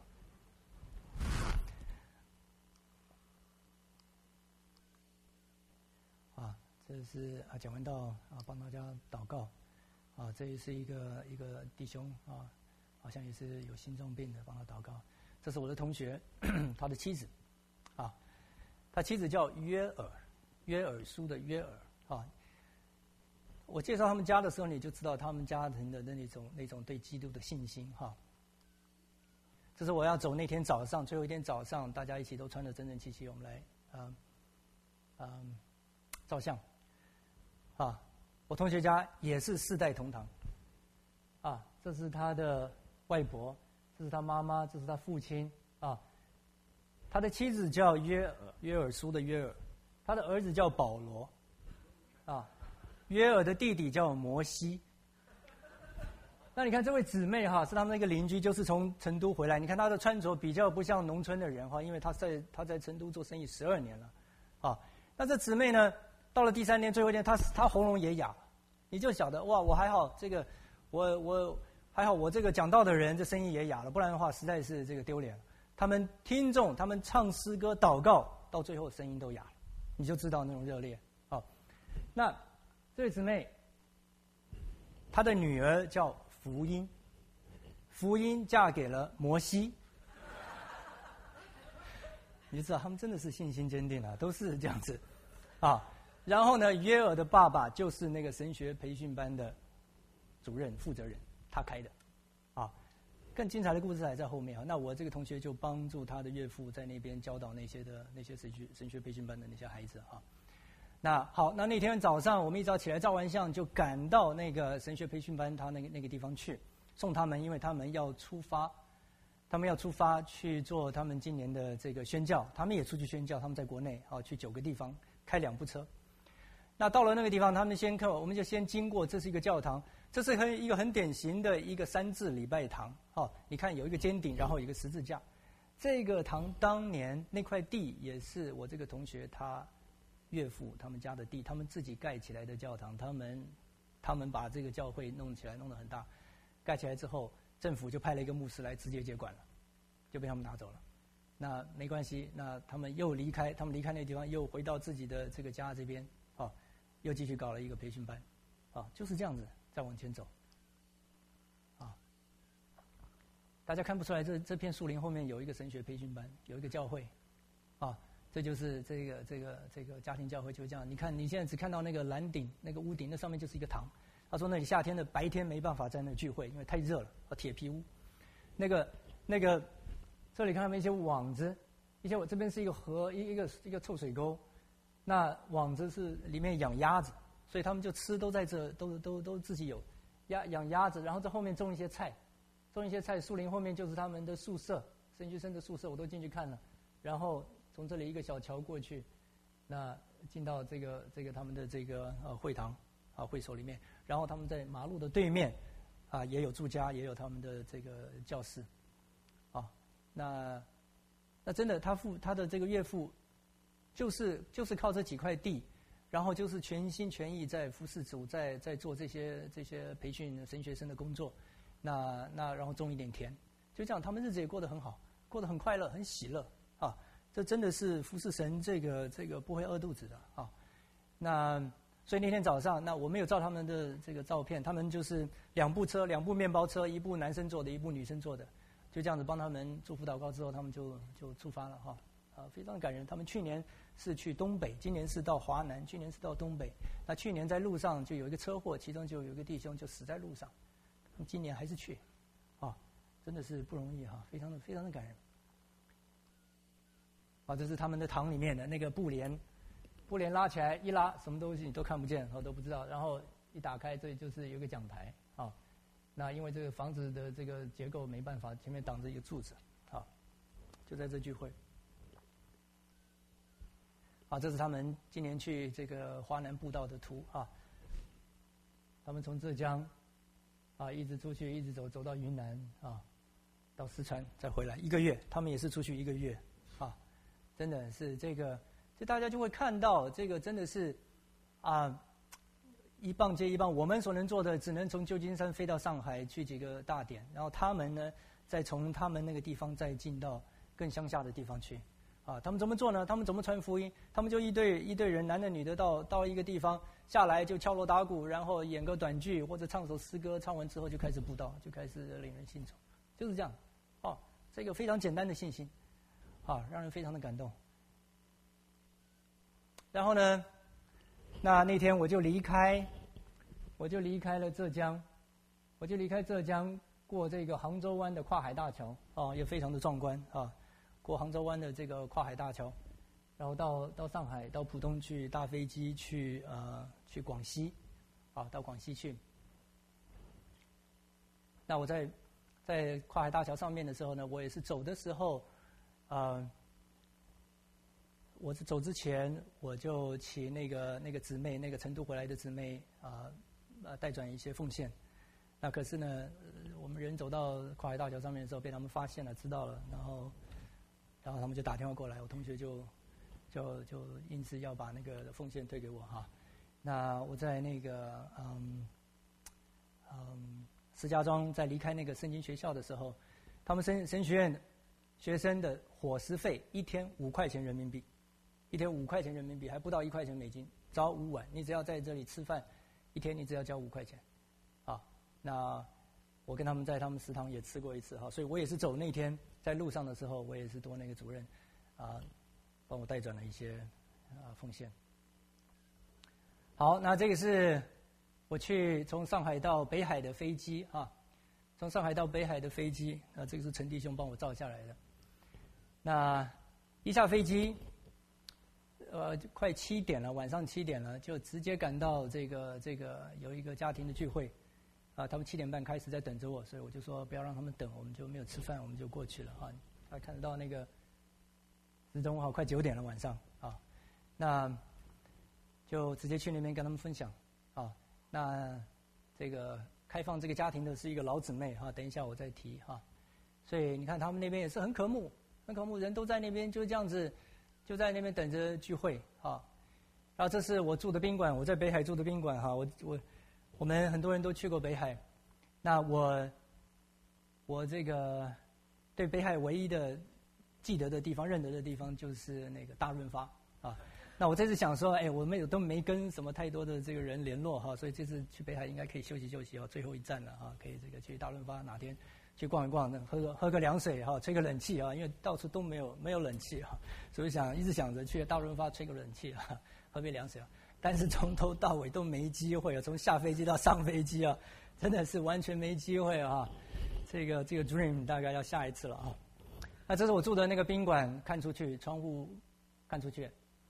啊，这是啊，讲完道啊，帮大家祷告啊，这也是一个一个弟兄啊，好像也是有心脏病的，帮他祷告。这是我的同学，他的妻子啊，他妻子叫约尔，约尔书的约尔啊。我介绍他们家的时候，你就知道他们家庭的那种那种对基督的信心哈。这是我要走那天早上，最后一天早上，大家一起都穿着整整齐齐，我们来嗯嗯照相啊。我同学家也是四代同堂啊，这是他的外婆，这是他妈妈，这是他父亲啊。他的妻子叫约尔，约尔书的约尔，他的儿子叫保罗啊。约尔的弟弟叫摩西。那你看这位姊妹哈，是他们那个邻居，就是从成都回来。你看她的穿着比较不像农村的人哈，因为她在她在成都做生意十二年了，啊，那这姊妹呢，到了第三天最后一天，她她喉咙也哑了，你就晓得哇，我还好，这个我我还好，我这个讲道的人这声音也哑了，不然的话实在是这个丢脸了。他们听众，他们唱诗歌祷告，到最后声音都哑了，你就知道那种热烈啊。那这位姊妹，她的女儿叫福音，福音嫁给了摩西，你知道他们真的是信心坚定啊，都是这样子啊。然后呢，约尔的爸爸就是那个神学培训班的主任负责人，他开的啊。更精彩的故事还在后面啊。那我这个同学就帮助他的岳父在那边教导那些的那些神学神学培训班的那些孩子啊。那好，那那天早上我们一早起来照完相，就赶到那个神学培训班他那个那个地方去送他们，因为他们要出发，他们要出发去做他们今年的这个宣教，他们也出去宣教，他们在国内啊去九个地方开两部车。那到了那个地方，他们先看，我们就先经过，这是一个教堂，这是很一个很典型的一个三字礼拜堂啊。你看有一个尖顶，然后有一个十字架。这个堂当年那块地也是我这个同学他岳父他们家的地，他们自己盖起来的教堂，他们他们把这个教会弄起来，弄得很大，盖起来之后，政府就派了一个牧师来直接接管了，就被他们拿走了。那没关系，那他们又离开，他们离开那个地方，又回到自己的这个家这边，啊，又继续搞了一个培训班，啊，就是这样子再往前走，啊，大家看不出来这这片树林后面有一个神学培训班，有一个教会，啊。这就是这个这个这个家庭教会就这样。你看，你现在只看到那个蓝顶、那个屋顶，那上面就是一个堂。他说那里夏天的白天没办法在那聚会，因为太热了，啊，铁皮屋。那个那个，这里看到没一些网子，一些我这边是一个河，一一个一个臭水沟， 那网子是里面养鸭子，所以他们就吃都在这，都都都自己有鸭养鸭子，然后在后面种一些菜，种一些菜，树林后面就是他们的宿舍，神学生的宿舍我都进去看了，然后从这里一个小桥过去，那进到这个这个他们的这个呃会堂啊会所里面，然后他们在马路的对面啊也有住家，也有他们的这个教室，啊，那那真的他父他的这个岳父，就是就是靠这几块地，然后就是全心全意在服侍主，在在做这些这些培训神学生的工作，那那然后种一点田，就这样，他们日子也过得很好，过得很快乐，很喜乐啊。这真的是服侍神，这个这个不会饿肚子的啊。那所以那天早上，那我没有照他们的这个照片，他们就是两部车，两部面包车，一部男生坐的，一部女生坐的，就这样子帮他们祝福祷告之后，他们就就出发了哈。啊，非常感人。他们去年是去东北，今年是到华南，去年是到东北。那去年在路上就有一个车祸，其中就有一个弟兄就死在路上。他们今年还是去，啊，真的是不容易哈，非常的非常的感人。啊，这是他们的堂里面的那个布帘，布帘拉起来一拉，什么东西你都看不见，我都不知道。然后一打开，这里就是有一个讲台啊。那因为这个房子的这个结构没办法，前面挡着一个柱子，啊，就在这聚会。啊，这是他们今年去这个华南步道的图啊。他们从浙江啊一直出去，一直走走到云南啊，到四川再回来一个月，他们也是出去一个月啊。真的是这个，就大家就会看到这个真的是啊，一棒接一棒。我们所能做的，只能从旧金山飞到上海去几个大点，然后他们呢，再从他们那个地方再进到更乡下的地方去。啊，他们怎么做呢？他们怎么传福音？他们就一队一队人，男的女的，到到一个地方下来就敲锣打鼓，然后演个短剧或者唱首诗歌，唱完之后就开始布道，就开始领人信主，就是这样。哦，这个非常简单的信心，啊，让人非常的感动。然后呢，那那天我就离开，我就离开了浙江，我就离开浙江，过这个杭州湾的跨海大桥，啊，也非常的壮观啊。过杭州湾的这个跨海大桥，然后到到上海，到浦东去搭飞机去呃去广西，啊，到广西去。那我在在跨海大桥上面的时候呢，我也是走的时候，呃，我是走之前我就请那个那个姊妹，那个成都回来的姊妹啊呃代转一些奉献。那可是呢，我们人走到跨海大桥上面的时候，被他们发现了，知道了，然后。然后他们就打电话过来，我同学就就就因此要把那个奉献退给我哈。那我在那个嗯嗯石家庄在离开那个圣经学校的时候，他们神神学院学生的伙食费一天五块钱人民币，一天五块钱人民币，还不到一块钱美金，早午晚你只要在这里吃饭，一天你只要交五块钱，啊，那我跟他们在他们食堂也吃过一次哈，所以我也是走那天。在路上的时候，我也是多那个主任，啊，帮我代转了一些啊奉献。好，那这个是我去从上海到北海的飞机啊，从上海到北海的飞机，啊，这个是陈弟兄帮我照下来的。那一下飞机，呃，快七点了，晚上七点了，就直接赶到这个这个有一个家庭的聚会。啊，他们七点半开始在等着我，所以我就说不要让他们等，我们就没有吃饭，我们就过去了啊。他看得到那个时钟好快九点了晚上啊，那就直接去那边跟他们分享啊。那这个开放这个家庭的是一个老姊妹哈、啊，等一下我再提哈、啊。所以你看他们那边也是很渴慕，很渴慕，人都在那边就这样子，就在那边等着聚会啊。然后这是我住的宾馆，我在北海住的宾馆哈、啊，我我。我们很多人都去过北海，那我我这个对北海唯一的记得的地方、认得的地方就是那个大润发啊。那我这次想说，哎，我们有都没跟什么太多的这个人联络哈，所以这次去北海应该可以休息休息哦，最后一站了啊，可以这个去大润发哪天去逛一逛，喝个喝个凉水哈，吹个冷气啊，因为到处都没有没有冷气啊，所以想一直想着去大润发吹个冷气啊，喝杯凉水啊。但是从头到尾都没机会啊，从下飞机到上飞机啊，真的是完全没机会啊。这个这个 dream 大概要下一次了啊。那这是我住的那个宾馆，看出去窗户看出去，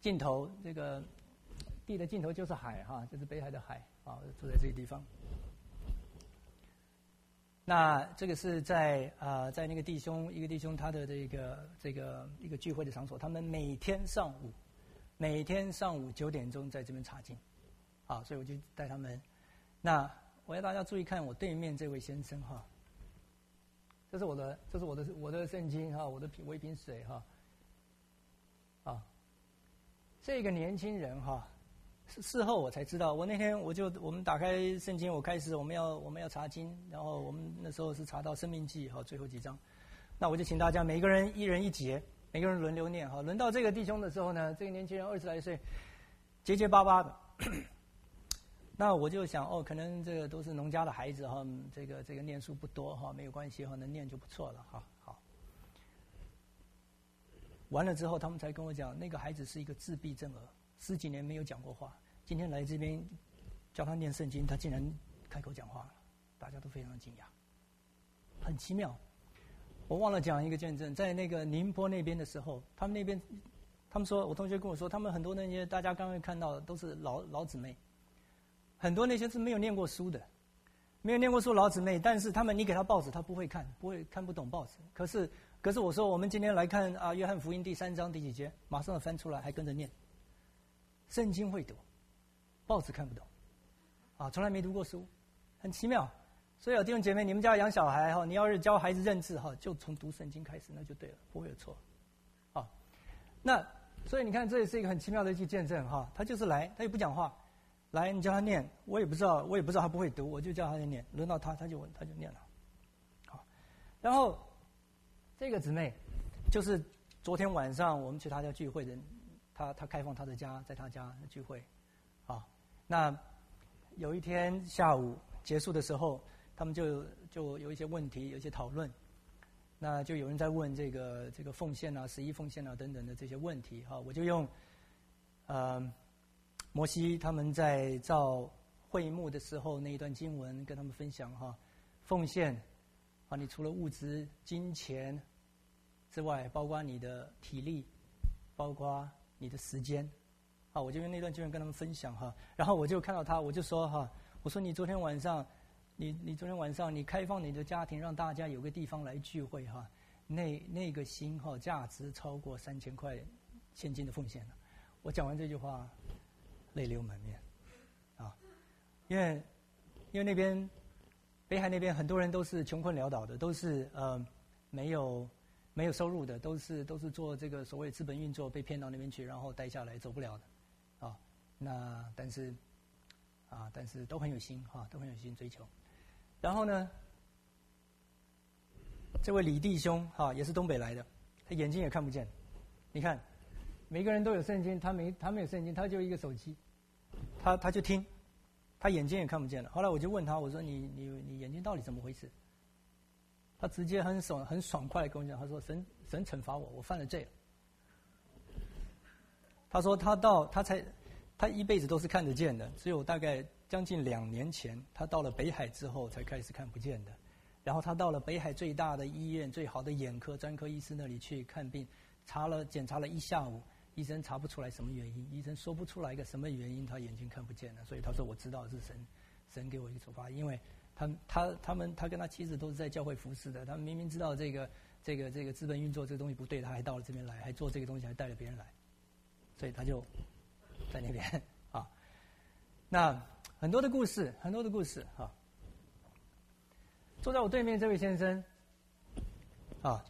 尽头，这个地的尽头就是海哈，就是北海的海啊，住在这个地方。那这个是在啊、呃，在那个弟兄一个弟兄他的这个这个一个聚会的场所，他们每天上午每天上午九点钟在这边查经，啊，所以我就带他们。那我要大家注意看我对面这位先生哈，这是我的这是我的我的圣经哈，我的瓶我一瓶水哈，啊，这个年轻人哈。事后我才知道，我那天我就我们打开圣经，我开始我们要我们要查经，然后我们那时候是查到《生命记》哈最后几章，那我就请大家每个人一人一节，每个人轮流念哈。轮到这个弟兄的时候呢，这个年轻人二十来岁，结结巴巴的，那我就想哦，可能这个都是农家的孩子哈，这个这个念书不多哈，没有关系哈，能念就不错了哈。好，完了之后他们才跟我讲，那个孩子是一个自闭症儿。十几年没有讲过话，今天来这边教他念圣经，他竟然开口讲话了，大家都非常惊讶，很奇妙。我忘了讲一个见证，在那个宁波那边的时候，他们那边，他们说我同学跟我说，他们很多那些大家刚刚看到的都是老老姊妹，很多那些是没有念过书的，没有念过书老姊妹，但是他们你给他报纸，他不会看，不会看不懂报纸。可是可是我说我们今天来看啊，约翰福音第三章第几节，马上翻出来还跟着念。圣经会读，报纸看不懂，啊，从来没读过书，很奇妙。所以有弟兄姐妹，你们家养小孩哈，你要是教孩子认字哈，就从读圣经开始，那就对了，不会有错。啊，那所以你看，这也是一个很奇妙的一句见证哈。他就是来，他也不讲话，来你叫他念，我也不知道，我也不知道他不会读，我就叫他念，轮到他他就他就念了。好，然后这个姊妹就是昨天晚上我们去他家聚会的。他他开放他的家，在他家聚会，啊，那有一天下午结束的时候，他们就就有一些问题，有一些讨论，那就有人在问这个这个奉献啊、十一奉献啊等等的这些问题哈、啊，我就用呃摩西他们在造会幕的时候那一段经文跟他们分享哈、啊，奉献啊，你除了物质金钱之外，包括你的体力，包括你的时间，啊，我就用那段经文跟他们分享哈，然后我就看到他，我就说哈，我说你昨天晚上，你你昨天晚上你开放你的家庭，让大家有个地方来聚会哈，那那个心哈价值超过三千块现金的奉献了。我讲完这句话，泪流满面，啊，因为因为那边北海那边很多人都是穷困潦倒的，都是呃没有。没有收入的，都是都是做这个所谓资本运作，被骗到那边去，然后待下来走不了的，啊，那但是，啊，但是都很有心哈、啊，都很有心追求。然后呢，这位李弟兄哈、啊、也是东北来的，他眼睛也看不见。你看，每个人都有圣经，他没他没有圣经，他就一个手机，他他就听，他眼睛也看不见了。后来我就问他，我说你你你眼睛到底怎么回事？他直接很爽很爽快的跟我讲，他说神神惩罚我，我犯了罪了。他说他到他才他一辈子都是看得见的，只有大概将近两年前，他到了北海之后才开始看不见的。然后他到了北海最大的医院、最好的眼科专科医师那里去看病，查了检查了一下午，医生查不出来什么原因，医生说不出来一个什么原因，他眼睛看不见了。所以他说我知道是神神给我一个处罚，因为。他他他们他跟他妻子都是在教会服侍的，他们明明知道这个这个这个资本运作这个东西不对，他还到了这边来，还做这个东西，还带了别人来，所以他就在那边啊。那很多的故事，很多的故事啊。坐在我对面这位先生啊，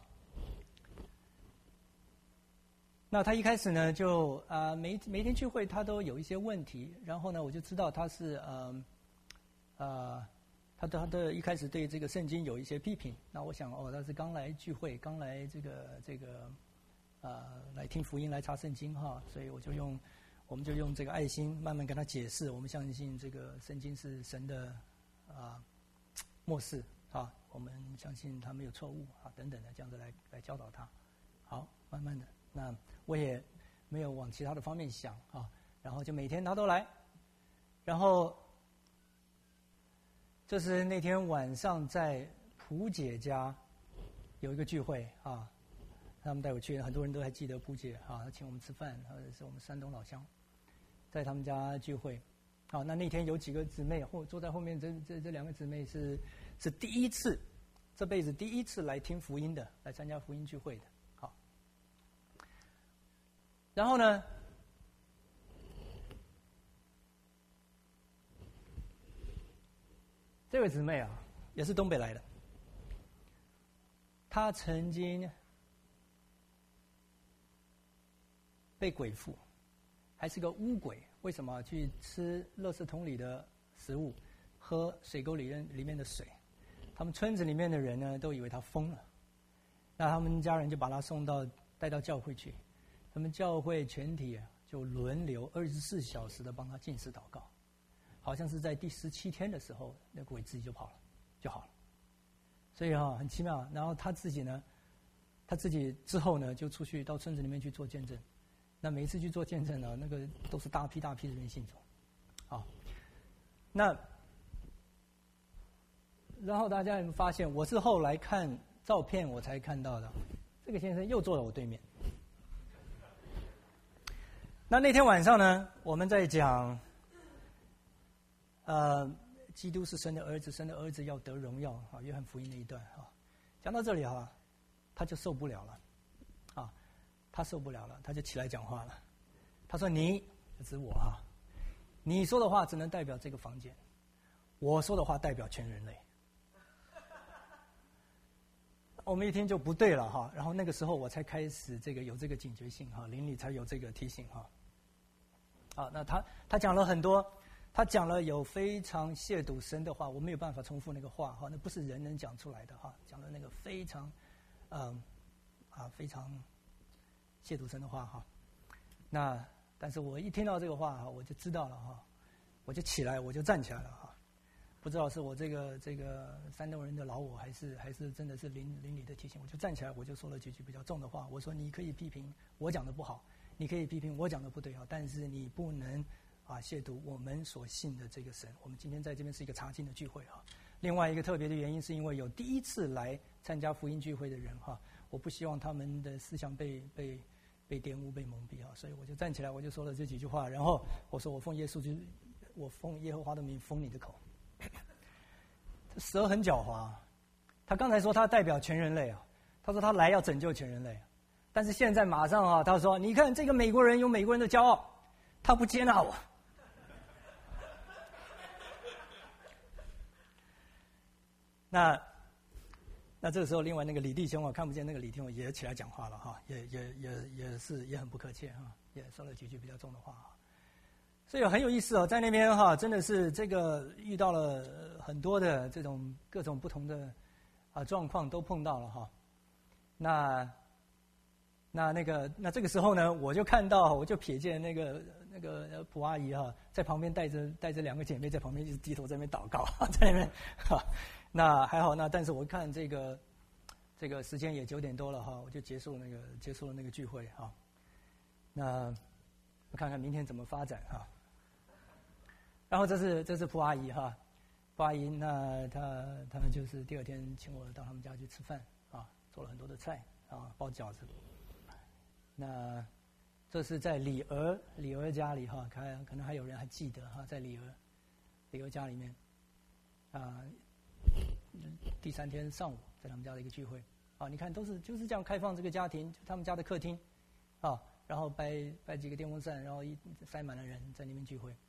那他一开始呢就啊、呃、每每天聚会他都有一些问题，然后呢我就知道他是呃呃。他的他的一开始对这个圣经有一些批评，那我想哦，他是刚来聚会，刚来这个这个，呃，来听福音，来查圣经哈，所以我就用，我们就用这个爱心慢慢跟他解释，我们相信这个圣经是神的啊、呃、默示啊，我们相信他没有错误啊等等的，这样子来来教导他。好，慢慢的，那我也没有往其他的方面想啊，然后就每天他都来，然后。这是那天晚上在蒲姐家有一个聚会啊， 他们带我去，很多人都还记得布姐啊，请我们吃饭，或者是我们山东老乡，在他们家聚会。好，那那天有几个姊妹，后坐在后面这这这两个姊妹是是第一次，这辈子第一次来听福音的，来参加福音聚会的。好，然后呢，这位姊妹啊，也是东北来的，她曾经被鬼附，还是个巫鬼。为什么去吃垃圾桶里的食物，喝水沟里面里面的水？他们村子里面的人呢，都以为他疯了。那他们家人就把他送到带到教会去，他们教会全体就轮流二十四小时的帮他禁食祷告，好像是在第十七天的时候，那鬼自己就跑了，就好了。所以哈、哦、很奇妙。然后他自己呢，他自己之后呢，就出去到村子里面去做见证。那每一次去做见证呢，那个都是大批大批的人信主，好，那然后大家有没有发现，我是后来看照片我才看到的，这个先生又坐在我对面。那那天晚上呢，我们在讲，呃，基督是神的儿子，神的儿子要得荣耀啊，约翰福音那一段啊，讲到这里哈，他就受不了了，啊。他受不了了，他就起来讲话了。他说：“你，指我哈，你说的话只能代表这个房间，我说的话代表全人类。”我们一听就不对了哈。然后那个时候我才开始这个有这个警觉性哈，邻里才有这个提醒哈。好，那他他讲了很多，他讲了有非常亵渎神的话，我没有办法重复那个话哈，那不是人能讲出来的哈。讲了那个非常，嗯，啊非常。亵渎神的话哈，那但是我一听到这个话哈，我就知道了哈，我就起来，我就站起来了哈。不知道是我这个这个山东人的老我，还是还是真的是邻邻里的提醒，我就站起来，我就说了几句比较重的话。我说你可以批评我讲的不好，你可以批评我讲的不对啊，但是你不能啊亵渎我们所信的这个神。我们今天在这边是一个查经的聚会啊。另外一个特别的原因是因为有第一次来参加福音聚会的人哈，我不希望他们的思想被被。被玷污、被蒙蔽啊，所以我就站起来，我就说了这几句话，然后我说：“我奉耶稣就，我奉耶和华的名封你的口。”蛇很狡猾，他刚才说他代表全人类啊，他说他来要拯救全人类，但是现在马上啊，他说：“你看这个美国人有美国人的骄傲，他不接纳我。”那。那这个时候，另外那个李弟兄啊，看不见那个李弟兄也起来讲话了哈，也也也也是也很不客气哈，也说了几句比较重的话哈。所以很有意思哦，在那边哈，真的是这个遇到了很多的这种各种不同的啊状况都碰到了哈。那那那个那这个时候呢，我就看到，我就瞥见那个那个普阿姨哈，在旁边带着带着两个姐妹在旁边一直低头在那边祷告，在那边哈。那还好，那但是我看这个这个时间也九点多了哈，我就结束那个结束了那个聚会哈。那我看看明天怎么发展哈。然后这是这是蒲阿姨哈，蒲阿姨那她她就是第二天请我到他们家去吃饭啊，做了很多的菜啊，包饺子。那这是在李儿李儿家里哈，看可能还有人还记得哈，在李儿李儿家里面啊。第三天上午，在他们家的一个聚会，啊，你看都是就是这样开放这个家庭，他们家的客厅，啊，然后摆摆几个电风扇，然后一塞满了人在那边聚会，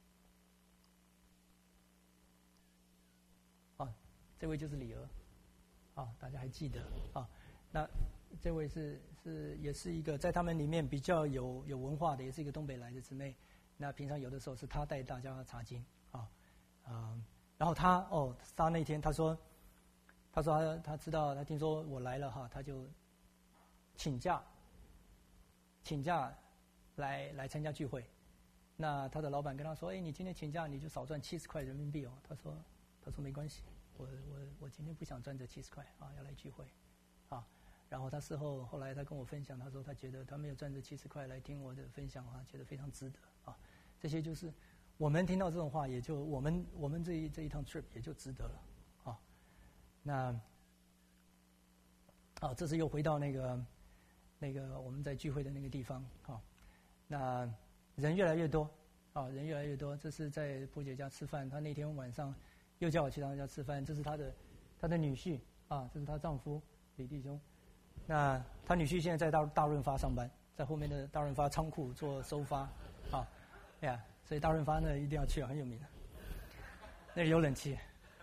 啊，这位就是李娥，啊，大家还记得啊？那这位是是也是一个在他们里面比较有有文化的，也是一个东北来的姊妹。那平常有的时候是她带大家查经，啊，啊。然后他哦，他那天他说，他说他他知道他听说我来了哈，他就请假，请假来来参加聚会。那他的老板跟他说：“哎，你今天请假你就少赚七十块人民币哦。”他说：“他说没关系，我我我今天不想赚这七十块啊，要来聚会，啊。”然后他事后后来他跟我分享，他说他觉得他没有赚这七十块来听我的分享啊，觉得非常值得啊。这些就是。我们听到这种话，也就我们我们这一这一趟 trip 也就值得了，啊，那，啊，这次又回到那个那个我们在聚会的那个地方啊，那人越来越多啊，人越来越多。这是在波姐家吃饭，她那天晚上又叫我去他家吃饭。这是她的她的女婿啊，这是她丈夫李弟兄。那她女婿现在在大大润发上班，在后面的大润发仓库做收发啊，哎呀，所以大润发呢一定要去啊，很有名的，那里有冷气。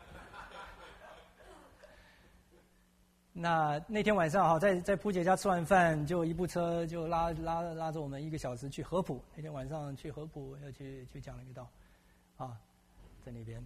那那天晚上哈，在在蒲姐家吃完饭，就一部车就拉拉拉着我们一个小时去合浦。那天晚上去合浦要去去讲那个道，啊，在那边。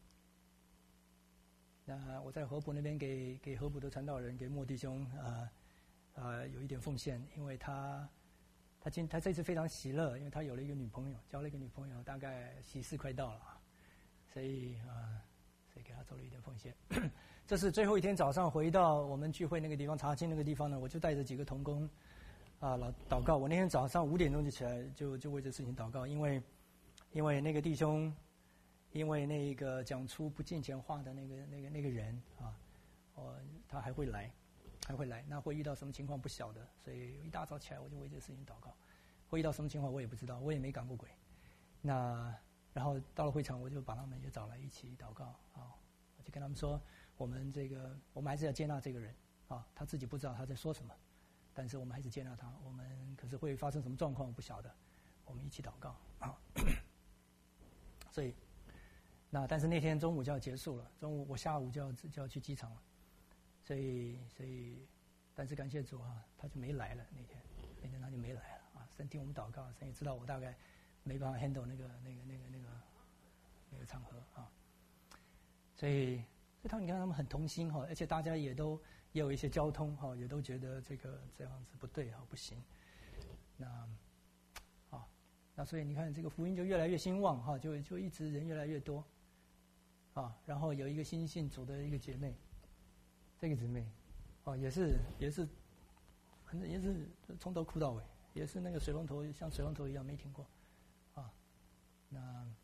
那我在合浦那边给给合浦的传道人，给莫弟兄啊啊有一点奉献，因为他他今他这次非常喜乐，因为他有了一个女朋友，交了一个女朋友，大概喜事快到了啊，所以啊，所以给他做了一点奉献。这是最后一天早上回到我们聚会那个地方查经那个地方呢，我就带着几个同工啊老祷告。我那天早上五点钟就起来，就就为这事情祷告，因为因为那个弟兄，因为那个讲出不敬虔话的那个那个那个人啊，哦，他还会来，还会来，那会遇到什么情况不晓得，所以一大早起来我就为这事情祷告。会遇到什么情况我也不知道，我也没赶过鬼。那然后到了会场，我就把他们也找来一起祷告啊，我就跟他们说。我们这个，我们还是要接纳这个人啊，他自己不知道他在说什么，但是我们还是接纳他。我们可是会发生什么状况不晓得，我们一起祷告啊。所以，那但是那天中午就要结束了，中午我下午就要就要去机场了，所以所以，但是感谢主啊，他就没来了那天，那天他就没来了啊。神听我们祷告，神也知道我大概没办法 handle 那个那个那个那个那个场合啊，所以。所以他们你看他们很同心哈，而且大家也都也有一些交通哈，也都觉得这个这样子不对哈，不行。那啊，那所以你看这个福音就越来越兴旺哈，就就一直人越来越多啊。然后有一个新信主的一个姐妹，这个姊妹哦，也是也是，反正也是从头哭到尾，也是那个水龙头像水龙头一样没停过啊。那。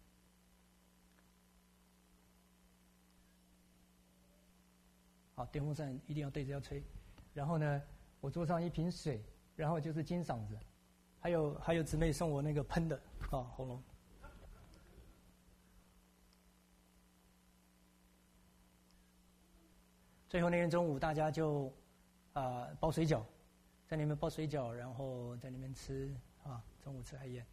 好，电风扇一定要对着要吹，然后呢，我桌上一瓶水，然后就是金嗓子，还有还有姊妹送我那个喷的啊喉咙。最后那天中午大家就啊、呃、包水饺，在那边包水饺，然后在那边吃啊中午吃海宴。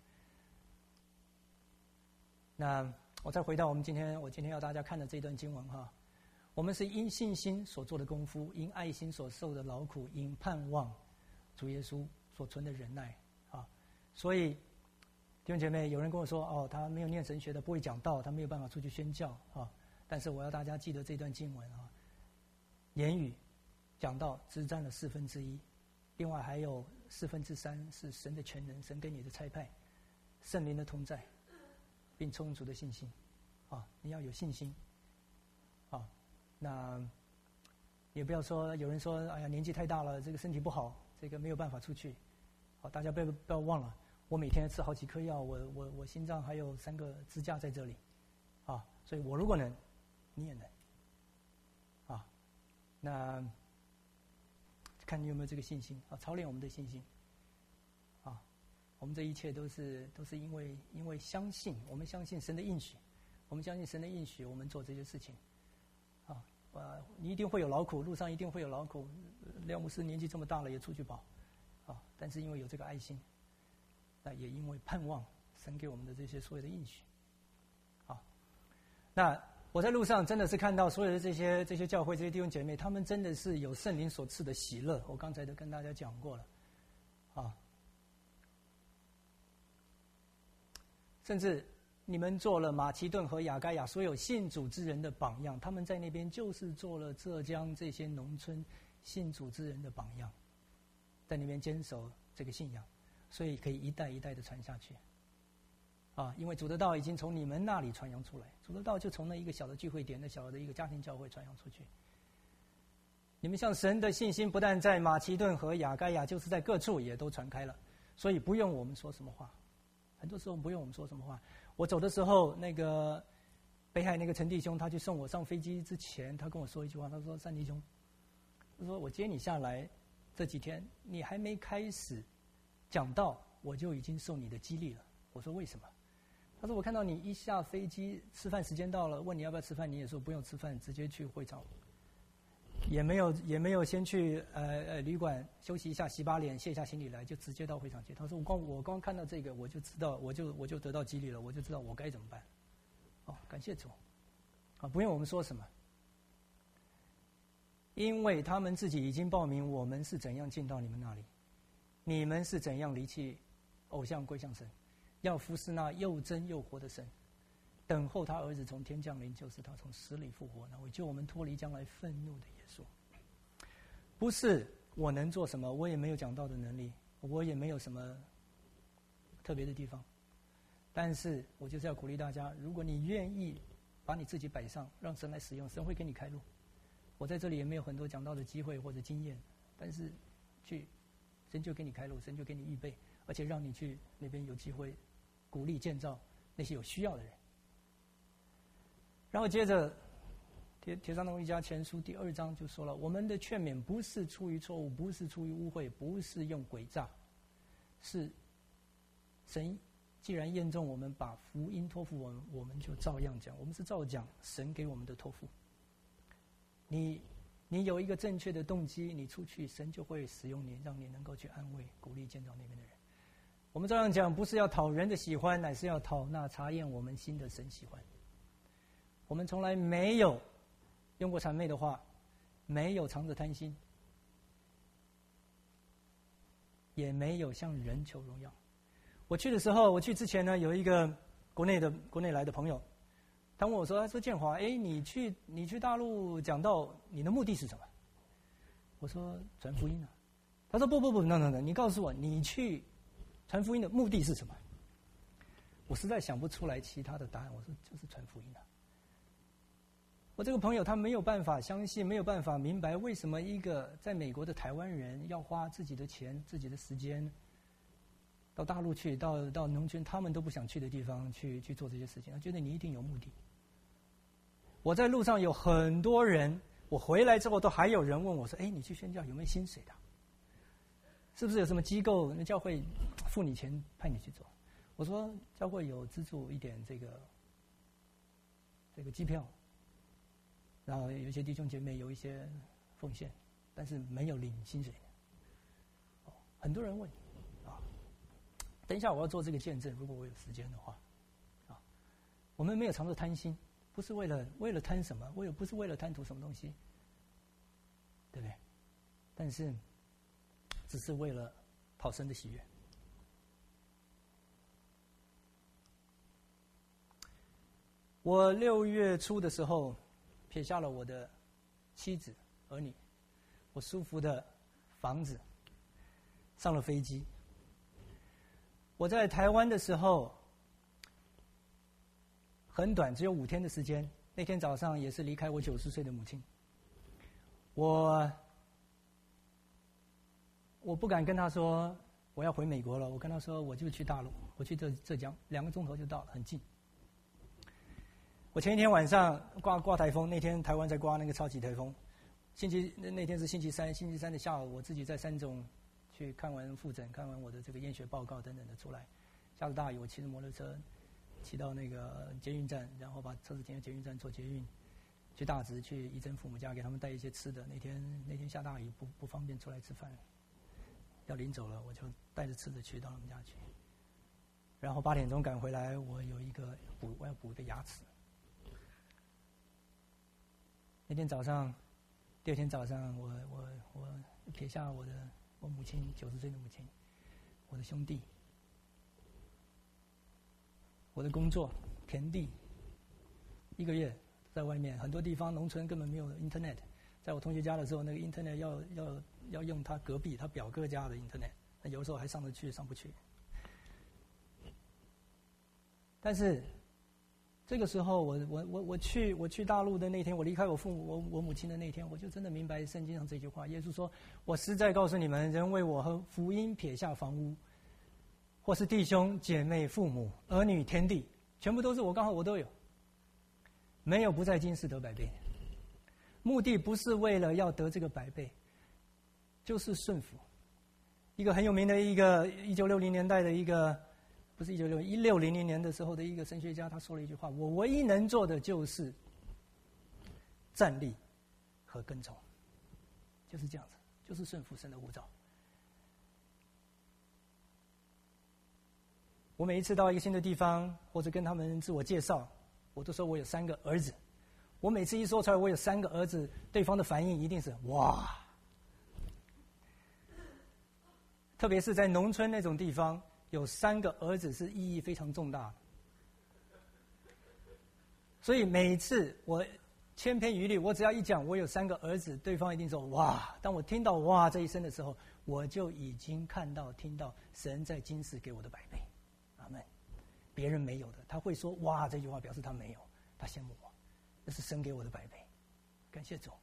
那我再回到我们今天我今天要大家看的这段经文哈。我们是因信心所做的功夫，因爱心所受的劳苦，因盼望主耶稣所存的忍耐啊！所以弟兄姐妹，有人跟我说：“哦，他没有念神学的，不会讲道，他没有办法出去宣教啊。”但是我要大家记得这段经文啊，言语讲道只占了四分之一，另外还有四分之三是神的全能，神给你的差派，圣灵的同在，并充足的信心啊！你要有信心啊！那也不要说有人说哎呀年纪太大了，这个身体不好，这个没有办法出去。好，大家不要不要忘了，我每天吃好几颗药，我我我心脏还有三个支架在这里，啊，所以我如果能，你也能，啊，那看你有没有这个信心啊，操练我们的信心，啊，我们这一切都是都是因为因为相信，我们相信神的应许，我们相信神的应许，我们做这些事情。啊，你一定会有劳苦，路上一定会有劳苦。廖牧师年纪这么大了也出去跑，啊，但是因为有这个爱心，那也因为盼望神给我们的这些所有的应许，啊，那我在路上真的是看到所有的这些这些教会这些弟兄姐妹，他们真的是有圣灵所赐的喜乐。我刚才都跟大家讲过了，啊，甚至。你们做了马其顿和亚该亚所有信主之人的榜样，他们在那边就是做了浙江这些农村信主之人的榜样，在那边坚守这个信仰，所以可以一代一代的传下去。啊，因为主的道已经从你们那里传扬出来，主的道就从那一个小的聚会点、那小的一个家庭教会传扬出去。你们向神的信心不但在马其顿和亚该亚，就是在各处也都传开了，所以不用我们说什么话，很多时候不用我们说什么话。我走的时候，那个北海那个陈弟兄，他去送我上飞机之前，他跟我说一句话，他说：“单弟兄，他说我接你下来， 这几天你还没开始讲道，我就已经受你的激励了。我说为什么？他说我看到你一下飞机，吃饭时间到了，问你要不要吃饭，你也说不用吃饭，直接去会场，也没有也没有先去呃呃旅馆休息一下，洗把脸，卸下行李来，就直接到会场去。他说我光我光看到这个，我就知道，我就我就得到激励了，我就知道我该怎么办。哦，感谢主，啊，不用我们说什么。因为他们自己已经报名，我们是怎样进到你们那里，你们是怎样离弃偶像归向神，要服侍那又真又活的神，等候他儿子从天降临，就是他从死里复活，那为救我们脱离将来愤怒的耶稣。不是我能做什么，我也没有讲道的能力，我也没有什么特别的地方，但是我就是要鼓励大家，如果你愿意把你自己摆上，让神来使用，神会给你开路。我在这里也没有很多讲道的机会或者经验，但是去神就给你开路，神就给你预备，而且让你去那边有机会鼓励建造那些有需要的人。然后接着帖帖撒罗尼迦前书第二章就说了，我们的劝勉不是出于错误，不是出于污秽，不是用诡诈，是神既然验中我们把福音托付我们，我们就照样讲，我们是照讲神给我们的托付。你你有一个正确的动机，你出去，神就会使用你，让你能够去安慰、鼓励、建造那边的人。我们照样讲，不是要讨人的喜欢，乃是要讨那查验我们心的神喜欢。我们从来没有用过谄媚的话，没有藏着贪心，也没有向人求荣耀。我去的时候，我去之前呢，有一个国内的国内来的朋友。他问我说：“他说建华，哎，你去你去大陆讲道，你的目的是什么？”我说：“传福音啊。”他说：“不不不 ，no no no， 你告诉我，你去传福音的目的是什么？”我实在想不出来其他的答案。我说：“就是传福音啊。”我这个朋友他没有办法相信，没有办法明白为什么一个在美国的台湾人要花自己的钱、自己的时间到大陆去，到到农村他们都不想去的地方去去做这些事情。他觉得你一定有目的。我在路上有很多人，我回来之后都还有人问我说：“哎，你去宣教有没有薪水的？是不是有什么机构那教会付你钱派你去做？”我说：“教会有资助一点这个这个机票，然后有一些弟兄姐妹有一些奉献，但是没有领薪水的。”哦，很多人问啊，等一下我要做这个见证，如果我有时间的话，啊，我们没有藏着贪心。不是为了为了贪什么，我也不是为了贪图什么东西，对不对？但是，只是为了讨神的喜悦。我六月初的时候，撇下了我的妻子儿女，我舒服的房子，上了飞机。我在台湾的时候。很短，只有五天的时间。那天早上也是离开我九十岁的母亲。我我不敢跟他说我要回美国了，我跟他说我就去大陆，我去浙浙江，两个钟头就到了，很近。我前一天晚上刮刮台风，那天台湾在刮那个超级台风。星期那那天是星期三，星期三的下午，我自己在三中去看完复诊，看完我的这个验血报告等等的出来，下着大雨，我骑着摩托车。骑到那个捷运站，然后把车子停在捷运站坐捷运，去大直去姨珍父母家给他们带一些吃的。那天那天下大雨，不不方便出来吃饭，要临走了，我就带着吃的去到他们家去。然后八点钟赶回来，我有一个补我要补一个牙齿。那天早上，第二天早上，我我我撇下我的我母亲九十岁的母亲，我的兄弟。我的工作，田地，一个月在外面，很多地方农村根本没有 internet。在我同学家的时候，那个 internet 要要要用他隔壁他表哥家的 internet， 那有时候还上得去，上不去。但是这个时候我，我我我我去我去大陆的那天，我离开我父母我我母亲的那天，我就真的明白圣经上这句话。耶稣说：“我实在告诉你们，人为我和福音撇下房屋。”或是弟兄姐妹、父母、儿女、田地，全部都是我，刚好我都有，没有不在今世得百倍。目的不是为了要得这个百倍， 就是顺服。一个很有名的一个一九六零年代的一个，不是一九六一六零零年的时候的一个神学家，他说了一句话：我唯一能做的就是站立和跟从，就是这样子，就是顺服神的呼召。我每一次到一个新的地方，或者跟他们自我介绍，我都说我有三个儿子。我每次一说出来我有三个儿子，对方的反应一定是哇。特别是在农村那种地方，有三个儿子是意义非常重大的。所以每次我千篇一律，我只要一讲我有三个儿子，对方一定说哇。当我听到哇这一声的时候，我就已经看到听到神在今世给我的百倍。阿们。别人没有的，他会说哇这句话表示他没有，他羡慕我，那是神给我的百倍。感谢主。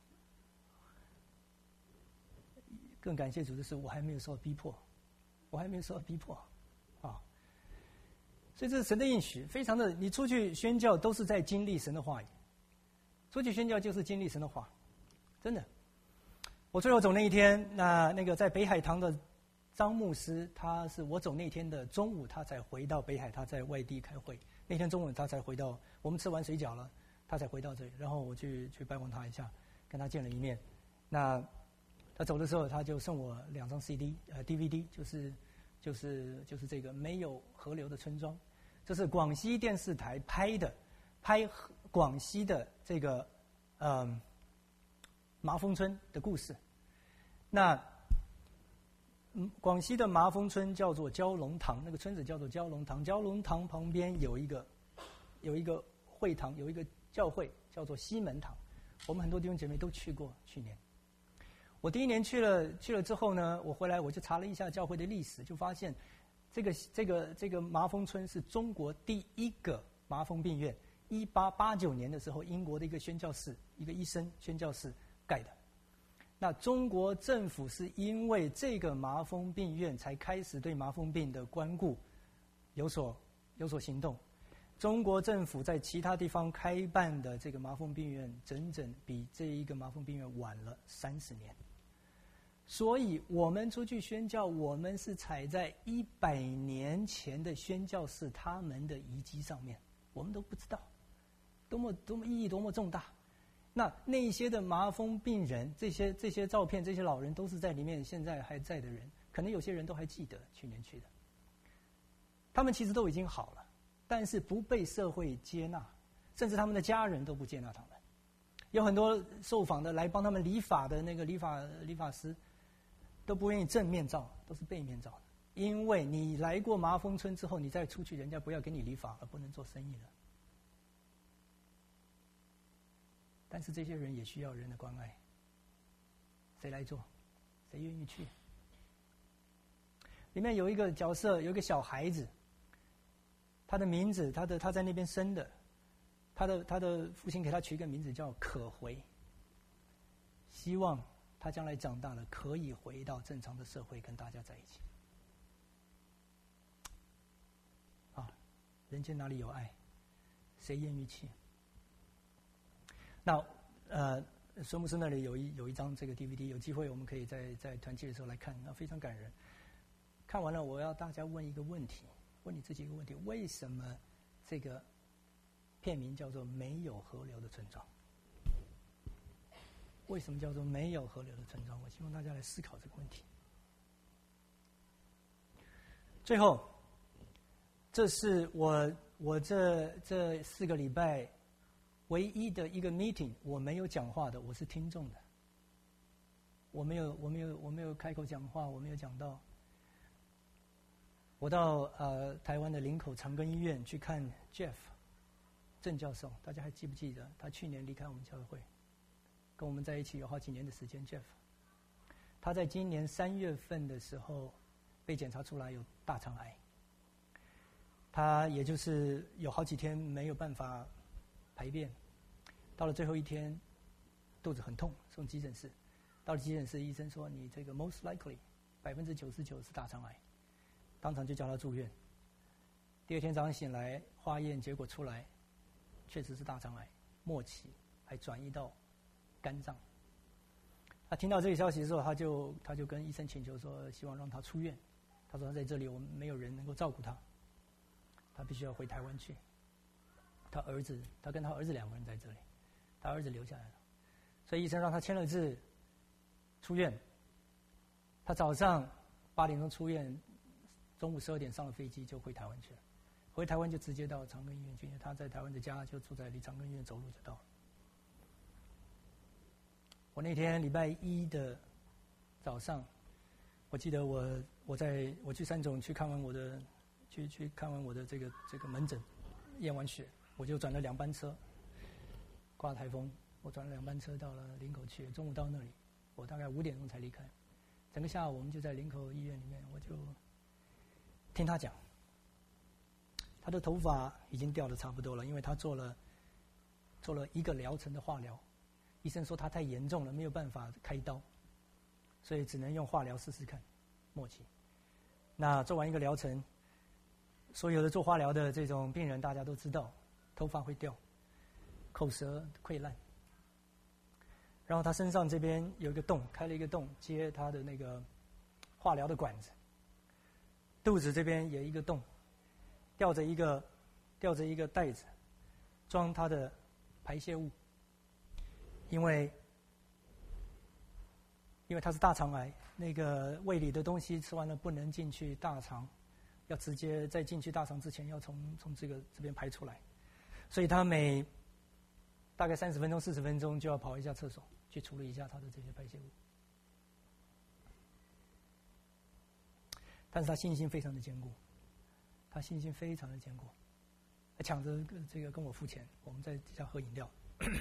更感谢主的是，我还没有受逼迫，我还没有受逼迫，啊！所以这是神的应许，非常的。你出去宣教都是在经历神的话语，出去宣教就是经历神的话，真的。我最后走那一天，那那个在北海堂的张牧师，他是我走那天的中午，他才回到北海，他在外地开会。那天中午他才回到，我们吃完水饺了，他才回到这里，然后我去去拜访他一下，跟他见了一面。那他走的时候，他就送我两张 C D， 呃 D V D， 就是就是就是这个没有河流的村庄，这是广西电视台拍的，拍广西的这个嗯、呃、麻风村的故事。那嗯广西的麻风村叫做蛟龙塘，那个村子叫做蛟龙塘，蛟龙塘旁边有一个有一个会堂，有一个教会叫做西门堂，我们很多弟兄姐妹都去过，去年。我第一年去了，去了之后呢，我回来我就查了一下教会的历史，就发现，这个这个这个麻风村是中国第一个麻风病院。一八八九年的时候，英国的一个宣教士，一个医生宣教士盖的。那中国政府是因为这个麻风病院才开始对麻风病的关顾有所有所行动。中国政府在其他地方开办的这个麻风病院，整整比这一个麻风病院晚了三十年。所以我们出去宣教，我们是踩在一百年前的宣教士他们的遗迹上面，我们都不知道，多么多么意义多么重大。那那些的麻风病人，这些这些照片，这些老人都是在里面现在还在的人，可能有些人都还记得去年去的。他们其实都已经好了，但是不被社会接纳，甚至他们的家人都不接纳他们。有很多受访的来帮他们理发的那个理发理发师，都不愿意正面照，都是背面照的。因为你来过麻风村之后，你再出去，人家不要给你理发了，不能做生意了。但是这些人也需要人的关爱，谁来做？谁愿意去？里面有一个角色，有一个小孩子，他的名字，他的他在那边生的，他的他的父亲给他取一个名字叫可回，希望他将来长大了可以回到正常的社会，跟大家在一起。啊，人间哪里有爱？谁愿意去？那呃，孙牧师那里有一有一张这个 D V D， 有机会我们可以在在团契的时候来看，那非常感人。看完了，我要大家问一个问题，问你自己一个问题：为什么这个片名叫做《没有河流的村庄》？为什么叫做没有河流的村庄？我希望大家来思考这个问题。最后，这是我我这这四个礼拜唯一的一个 meeting， 我没有讲话的，我是听众的。我没有我没有我没有开口讲话，我没有讲到。我到呃台湾的林口长庚医院去看 Jeff 郑教授，大家还记不记得？他去年离开我们教会，跟我们在一起有好几年的时间。Jeff， 他在今年三月份的时候被检查出来有大肠癌，他也就是有好几天没有办法排便，到了最后一天肚子很痛，送急诊室。到了急诊室，医生说你这个 most likely 百分之九十九是大肠癌。当场就叫他住院。第二天早上醒来，化验结果出来，确实是大肠癌末期，还转移到肝脏。 他听到这个消息之后，他就他就跟医生请求说，希望让他出院。他说他在这里我们没有人能够照顾他，他必须要回台湾去。他儿子，他跟他儿子两个人在这里，他儿子留下来了，所以医生让他签了字，出院。他早上八点钟出院，中午十二点上了飞机就回台湾去了。回台湾就直接到长庚医院去，因为他在台湾的家就住在离长庚医院走路就到了。我那天礼拜一的早上，我记得我我在我去三总去看完我的去去看完我的这个这个门诊，验完血，我就转了两班车，刮台风，我转了两班车到了林口去，中午到那里，我大概五点钟才离开，整个下午我们就在林口医院里面，我就听他讲，他的头发已经掉得差不多了，因为他做了做了一个疗程的化疗。医生说他太严重了，没有办法开刀，所以只能用化疗试试看，末期。那做完一个疗程，所有的做化疗的这种病人大家都知道，头发会掉，口舌溃烂，然后他身上这边有一个洞，开了一个洞接他的那个化疗的管子，肚子这边也一个洞，吊着一个吊着一个袋子，装他的排泄物。因为，因为他是大肠癌，那个胃里的东西吃完了不能进去大肠，要直接在进去大肠之前要从从这个这边排出来，所以他每大概三十分钟、四十分钟就要跑一下厕所，去处理一下他的这些排泄物。但是他信心非常的坚固，他信心非常的坚固，还抢着这个跟我付钱，我们在底下喝饮料。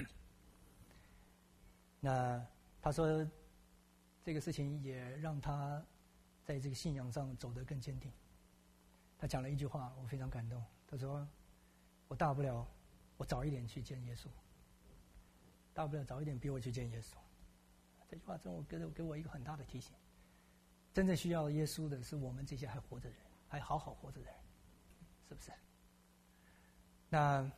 那他说，这个事情也让他在这个信仰上走得更坚定。他讲了一句话，我非常感动。他说：“我大不了我早一点去见耶稣，大不了早一点逼我去见耶稣。”这句话真我给我给我一个很大的提醒。真正需要耶稣的是我们这些还活着的人，还好好活着的人，是不是？那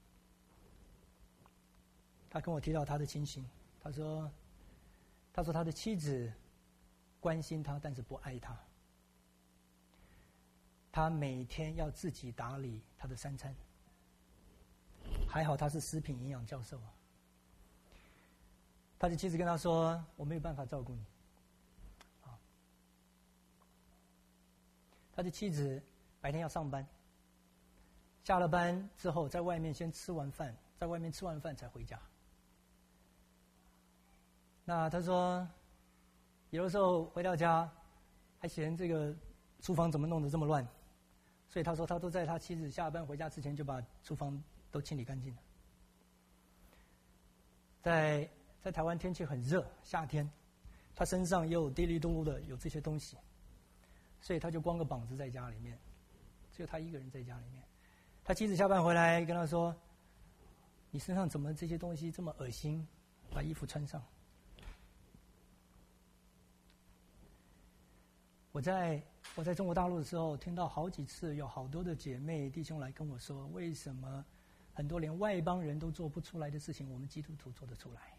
他跟我提到他的情形。他说：“他说他的妻子关心他，但是不爱他。他每天要自己打理他的三餐。还好他是食品营养教授啊。他的妻子跟他说：‘我没有办法照顾你。’啊，他的妻子白天要上班，下了班之后在外面先吃完饭，在外面吃完饭才回家。那他说，有的时候回到家，还嫌这个厨房怎么弄得这么乱，所以他说他都在他妻子下班回家之前就把厨房都清理干净了。在在台湾天气很热，夏天，他身上又滴哩嘟噜的有这些东西，所以他就光个膀子在家里面，只有他一个人在家里面。他妻子下班回来跟他说：“你身上怎么这些东西这么恶心？把衣服穿上。”我在我在中国大陆的时候，听到好几次有好多的姐妹弟兄来跟我说，为什么很多连外邦人都做不出来的事情，我们基督徒做得出来？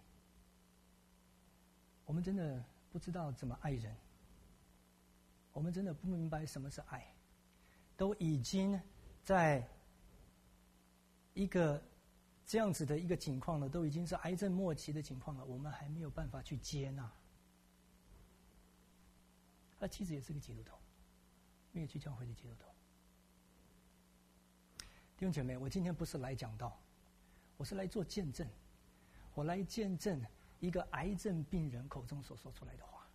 我们真的不知道怎么爱人，我们真的不明白什么是爱，都已经在一个这样子的一个情况了，都已经是癌症末期的情况了，我们还没有办法去接纳。他妻子也是个基督徒，没有去教会的基督徒。弟兄姐妹，我今天不是来讲道，我是来做见证，我来见证一个癌症病人口中所说出来的话。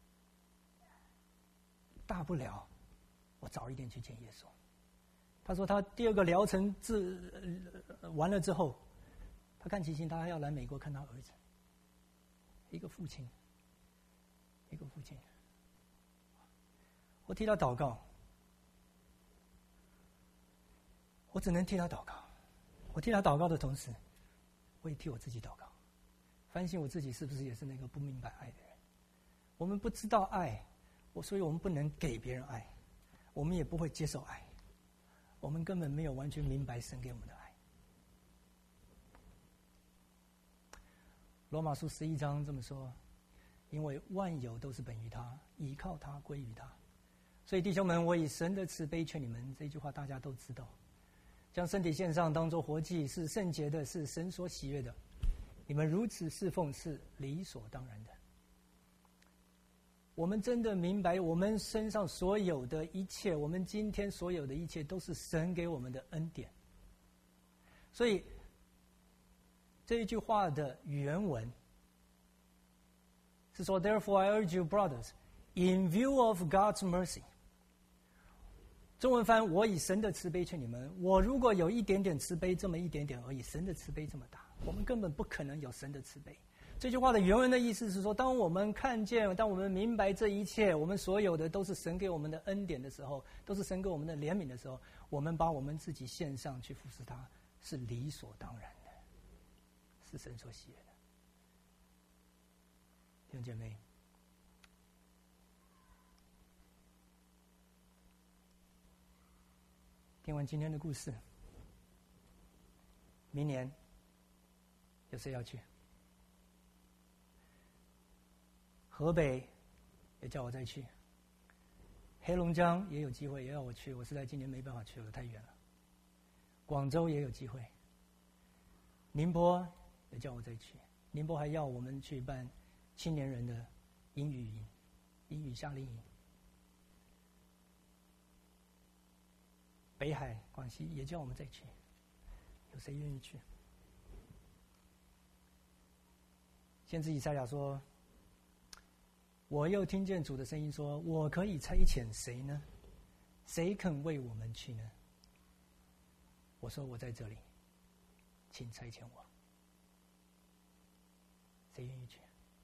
大不了我早一点去见耶稣。他说他第二个疗程治、呃、完了之后，他看情形，他还要来美国看他儿子。一个父亲，一个父亲。我替他祷告，我只能替他祷告。我替他祷告的同时，我也替我自己祷告，反省我自己是不是也是那个不明白爱的人。我们不知道爱，我所以我们不能给别人爱，我们也不会接受爱，我们根本没有完全明白神给我们的爱。罗马书十一章这么说： 因为万有都是本于他，倚靠他，归于他。所以弟兄们，我以神的慈悲劝你们，这句话大家都知道，将身体献上，当作活祭，是圣洁的，是神所喜悦的。你们如此侍奉是理所当然的。我们真的明白，我们身上所有的一切，我们今天所有的一切，都是神给我们的恩典。所以这一句话的原文是说 ，Therefore I urge you, brothers, in view of God's mercy。中文翻，我以神的慈悲劝你们。我如果有一点点慈悲，这么一点点而已，神的慈悲这么大，我们根本不可能有神的慈悲。这句话的原文的意思是说，当我们看见，当我们明白这一切，我们所有的都是神给我们的恩典的时候，都是神给我们的怜悯的时候，我们把我们自己献上去服侍他，是理所当然的，是神所喜悦的。弟兄姐妹，听完今天的故事，明年有谁要去？河北也叫我再去，黑龙江也有机会也要我去，我实在今年没办法去了，太远了。广州也有机会，宁波也叫我再去，宁波还要我们去办青年人的英语营、英语夏令营。北海、广西也叫我们再去，有谁愿意去？先知以赛亚说：“我又听见主的声音说，我可以差遣谁呢？谁肯为我们去呢？”我说：“我在这里，请差遣我。”谁愿意去？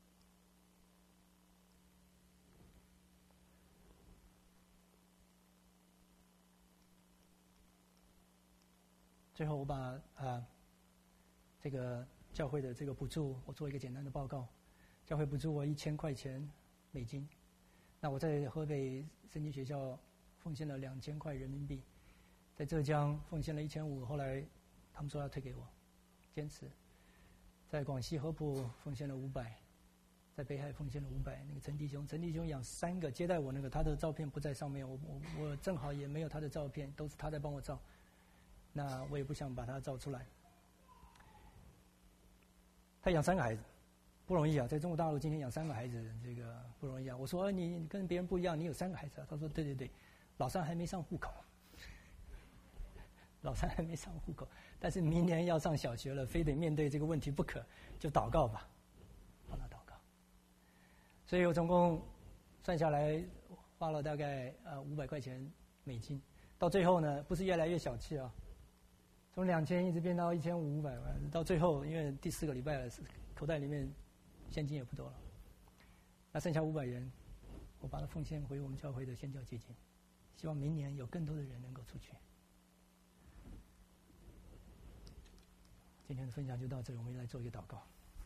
最后，我把啊、呃、这个教会的这个补助，我做一个简单的报告。教会补助我一千块钱美金，那我在河北圣经学校奉献了两千块人民币，在浙江奉献了一千五，后来他们说要退给我，坚持。在广西合浦奉献了五百，在北海奉献了五百。那个陈弟兄，陈弟兄养三个接待我那个，他的照片不在上面，我我我正好也没有他的照片，都是他在帮我照。那我也不想把它照出来。他养三个孩子，不容易啊！在中国大陆今天养三个孩子，这个不容易啊！我说、呃、你你跟别人不一样，你有三个孩子啊？他说对对对，老三还没上户口，老三还没上户口，但是明年要上小学了，非得面对这个问题不可，就祷告吧，帮他祷告。所以我总共算下来花了大概呃五百块钱美金，到最后呢，不是越来越小气啊。从两千一直变到一千五百万，到最后因为第四个礼拜了，口袋里面现金也不多了，那剩下五百元，我把它奉献回我们教会的宣教基金，希望明年有更多的人能够出去。今天的分享就到这里，我们来做一个祷告。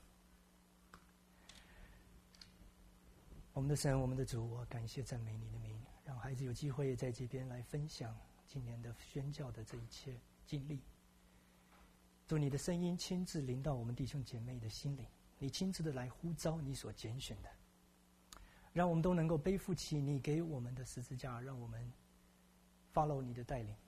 我们的神，我们的主，我感谢赞美你的名，让孩子有机会在这边来分享今年的宣教的这一切经历。祝你的声音亲自临到我们弟兄姐妹的心里，你亲自的来呼召你所拣选的，让我们都能够背负起你给我们的十字架，让我们 follow 你的带领。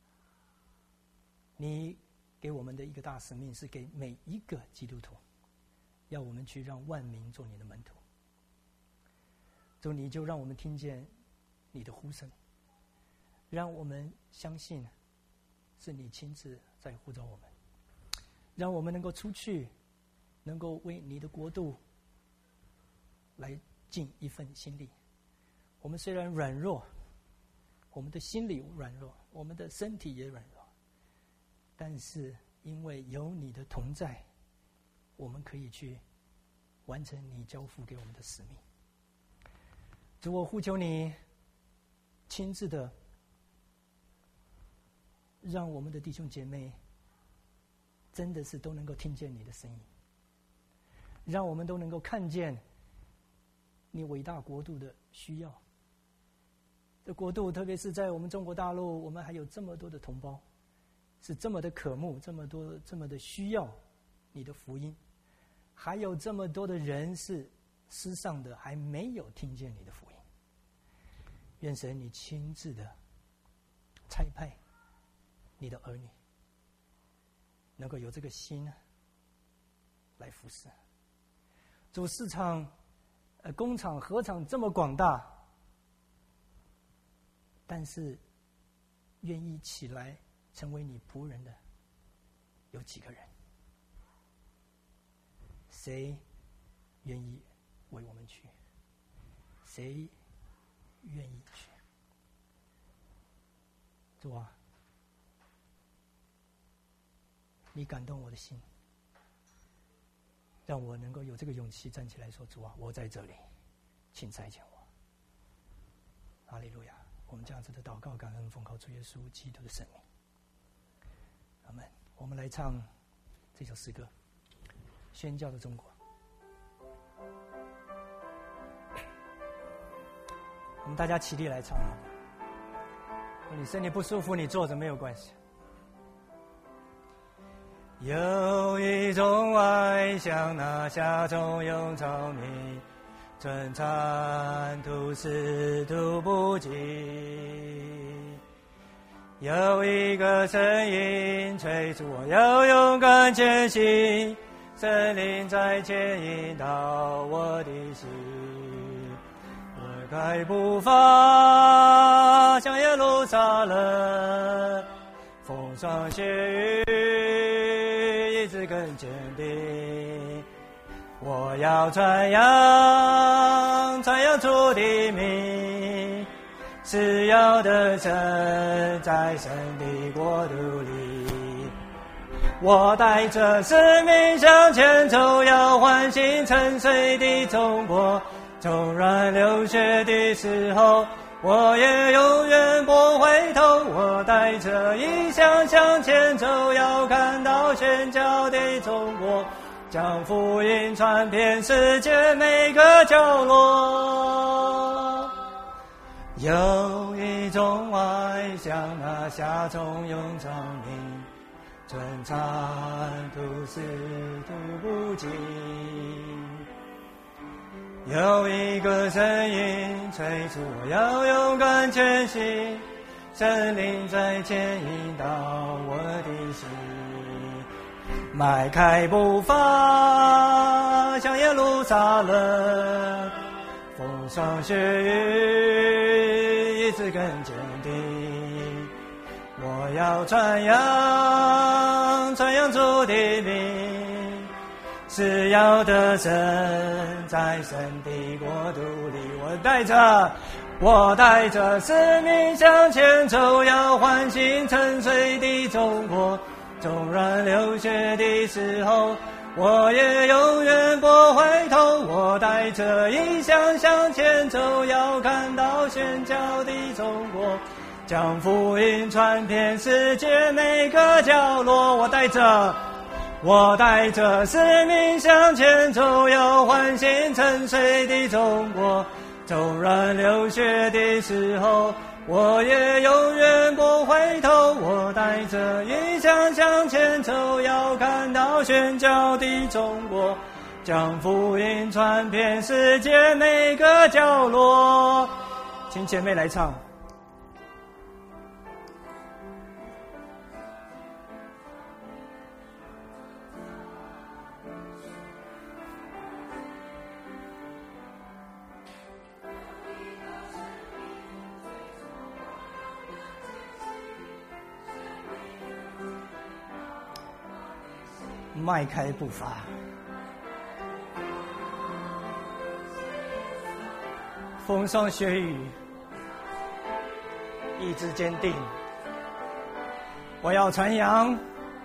你给我们的一个大使命是给每一个基督徒，要我们去让万民做你的门徒。主，你就让我们听见你的呼声，让我们相信是你亲自在呼召我们，让我们能够出去，能够为你的国度来尽一份心力。我们虽然软弱，我们的心里软弱，我们的身体也软弱，但是因为有你的同在，我们可以去完成你交付给我们的使命。主，我呼求你亲自的让我们的弟兄姐妹真的是都能够听见你的声音，让我们都能够看见你伟大国度的需要。这国度特别是在我们中国大陆，我们还有这么多的同胞是这么的渴慕，这么多这么的需要你的福音，还有这么多的人是世上的还没有听见你的福音。愿神你亲自的差派你的儿女，能够有这个心来服侍。主，市场、呃工厂、禾场这么广大，但是愿意起来成为你仆人的有几个人？谁愿意为我们去？谁愿意去？主啊，你感动我的心，让我能够有这个勇气站起来说：主啊，我在这里，请差遣我。哈利路亚！我们这样子的祷告感恩，奉靠主耶稣基督的圣名。阿们。我们来唱这首诗歌《宣教的中国》。我们大家起立来唱好吗？你身体不舒服，你坐着没有关系。有一种外乡，那夏中用草米，春蚕吐丝吐不尽。有一个声音催促我要勇敢前行，森林在牵引导我的心。我开步伐向耶路撒冷，风霜雪雨一直更坚定。我要传扬传扬主的名，是要得胜在神的国度里。我带着使命向前走，要唤醒沉睡的中国。纵然流血的时候，我也永远不回头。我带着异象向前走，要看到宣教的中国，将福音传遍世界每个角落。有一种外乡，那夏中用长鸣，春蚕吐丝吐不尽。有一个声音催促我要勇敢前行，森林在牵引导我的心。迈开步伐向耶路撒冷，风霜雪雨一直更坚定。我要传扬传扬主的名，是要得胜在神的国度里。我带着我带着使命向前走，要唤醒沉睡的中国。纵然流血的时候，我也永远不回头。我带着异象向前走，要看到宣教的中国，将福音传遍世界每个角落。我带着我带着使命向前走，要唤醒沉睡的中国。纵然流血的时候，我也永远不回头。我带着异象向前走，要看到宣教的中国，将福音传遍世界每个角落。请姐妹来唱。迈开步伐，风霜雪雨，意志坚定。我要传扬，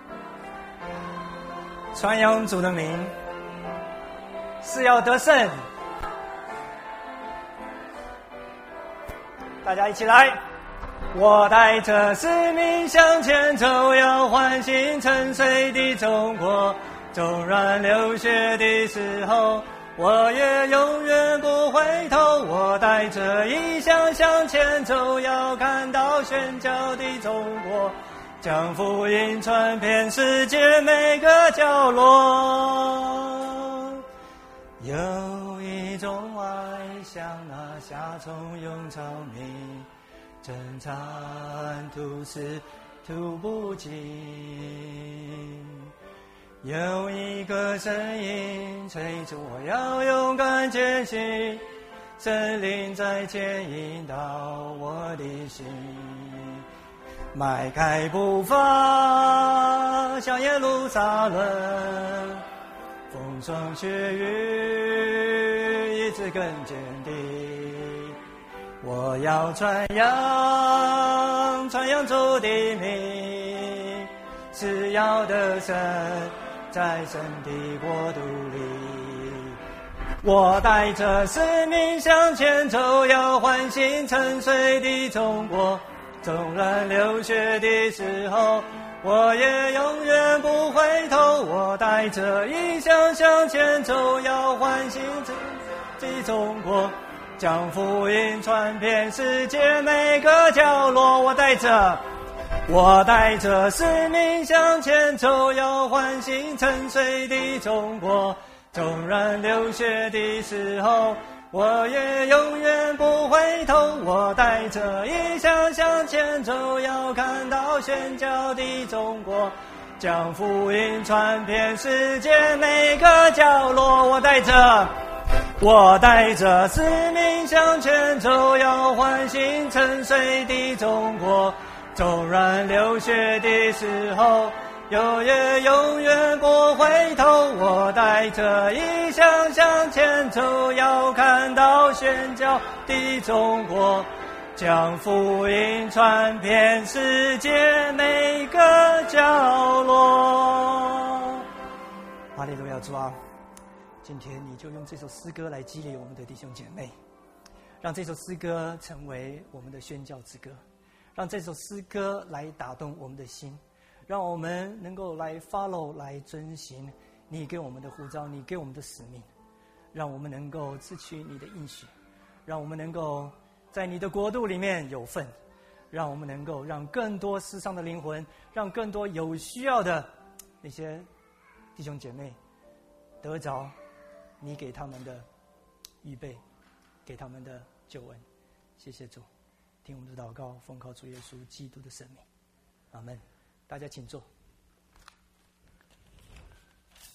传扬主的名，是要得胜。大家一起来！我带着使命向前走，要唤醒沉睡的中国。纵然流血的时候，我也永远不回头。我带着异象向前走，要看到宣教的中国，将福音传遍世界每个角落。有一内中外像那夏虫涌草鸣，争产吐丝吐不尽。有一个声音催促我要勇敢前行，神灵在牵引导我的心，迈开步伐向耶路撒冷，风霜雪雨一直更坚定。我要传扬传扬主的名，是要得胜在神的国度里。我带着使命向前走，要唤醒沉睡的中国。纵然流血的时候，我也永远不回头。我带着异象向前走，要唤醒沉睡的中国，将福音传遍世界每个角落。我带着我带着使命向前走，要唤醒沉睡的中国。纵然流血的时候，我也永远不回头。我带着异象向前走，要看到宣教的中国，将福音传遍世界每个角落。我带着我带着使命向前走，要唤醒沉睡的中国。纵然流血的时候，我也永远不回头。我带着异象向前走，要看到宣教的中国，将福音传遍世界每个角落。哈利路亚！主啊，今天你就用这首诗歌来激励我们的弟兄姐妹，让这首诗歌成为我们的宣教之歌，让这首诗歌来打动我们的心，让我们能够来 follow 来遵行你给我们的呼召，你给我们的使命，让我们能够支取你的应许，让我们能够在你的国度里面有份，让我们能够让更多世上的灵魂，让更多有需要的那些弟兄姐妹得着你给他们的预备，给他们的救恩。谢谢主，听我们的祷告，奉靠主耶稣基督的圣名，阿们。大家请坐。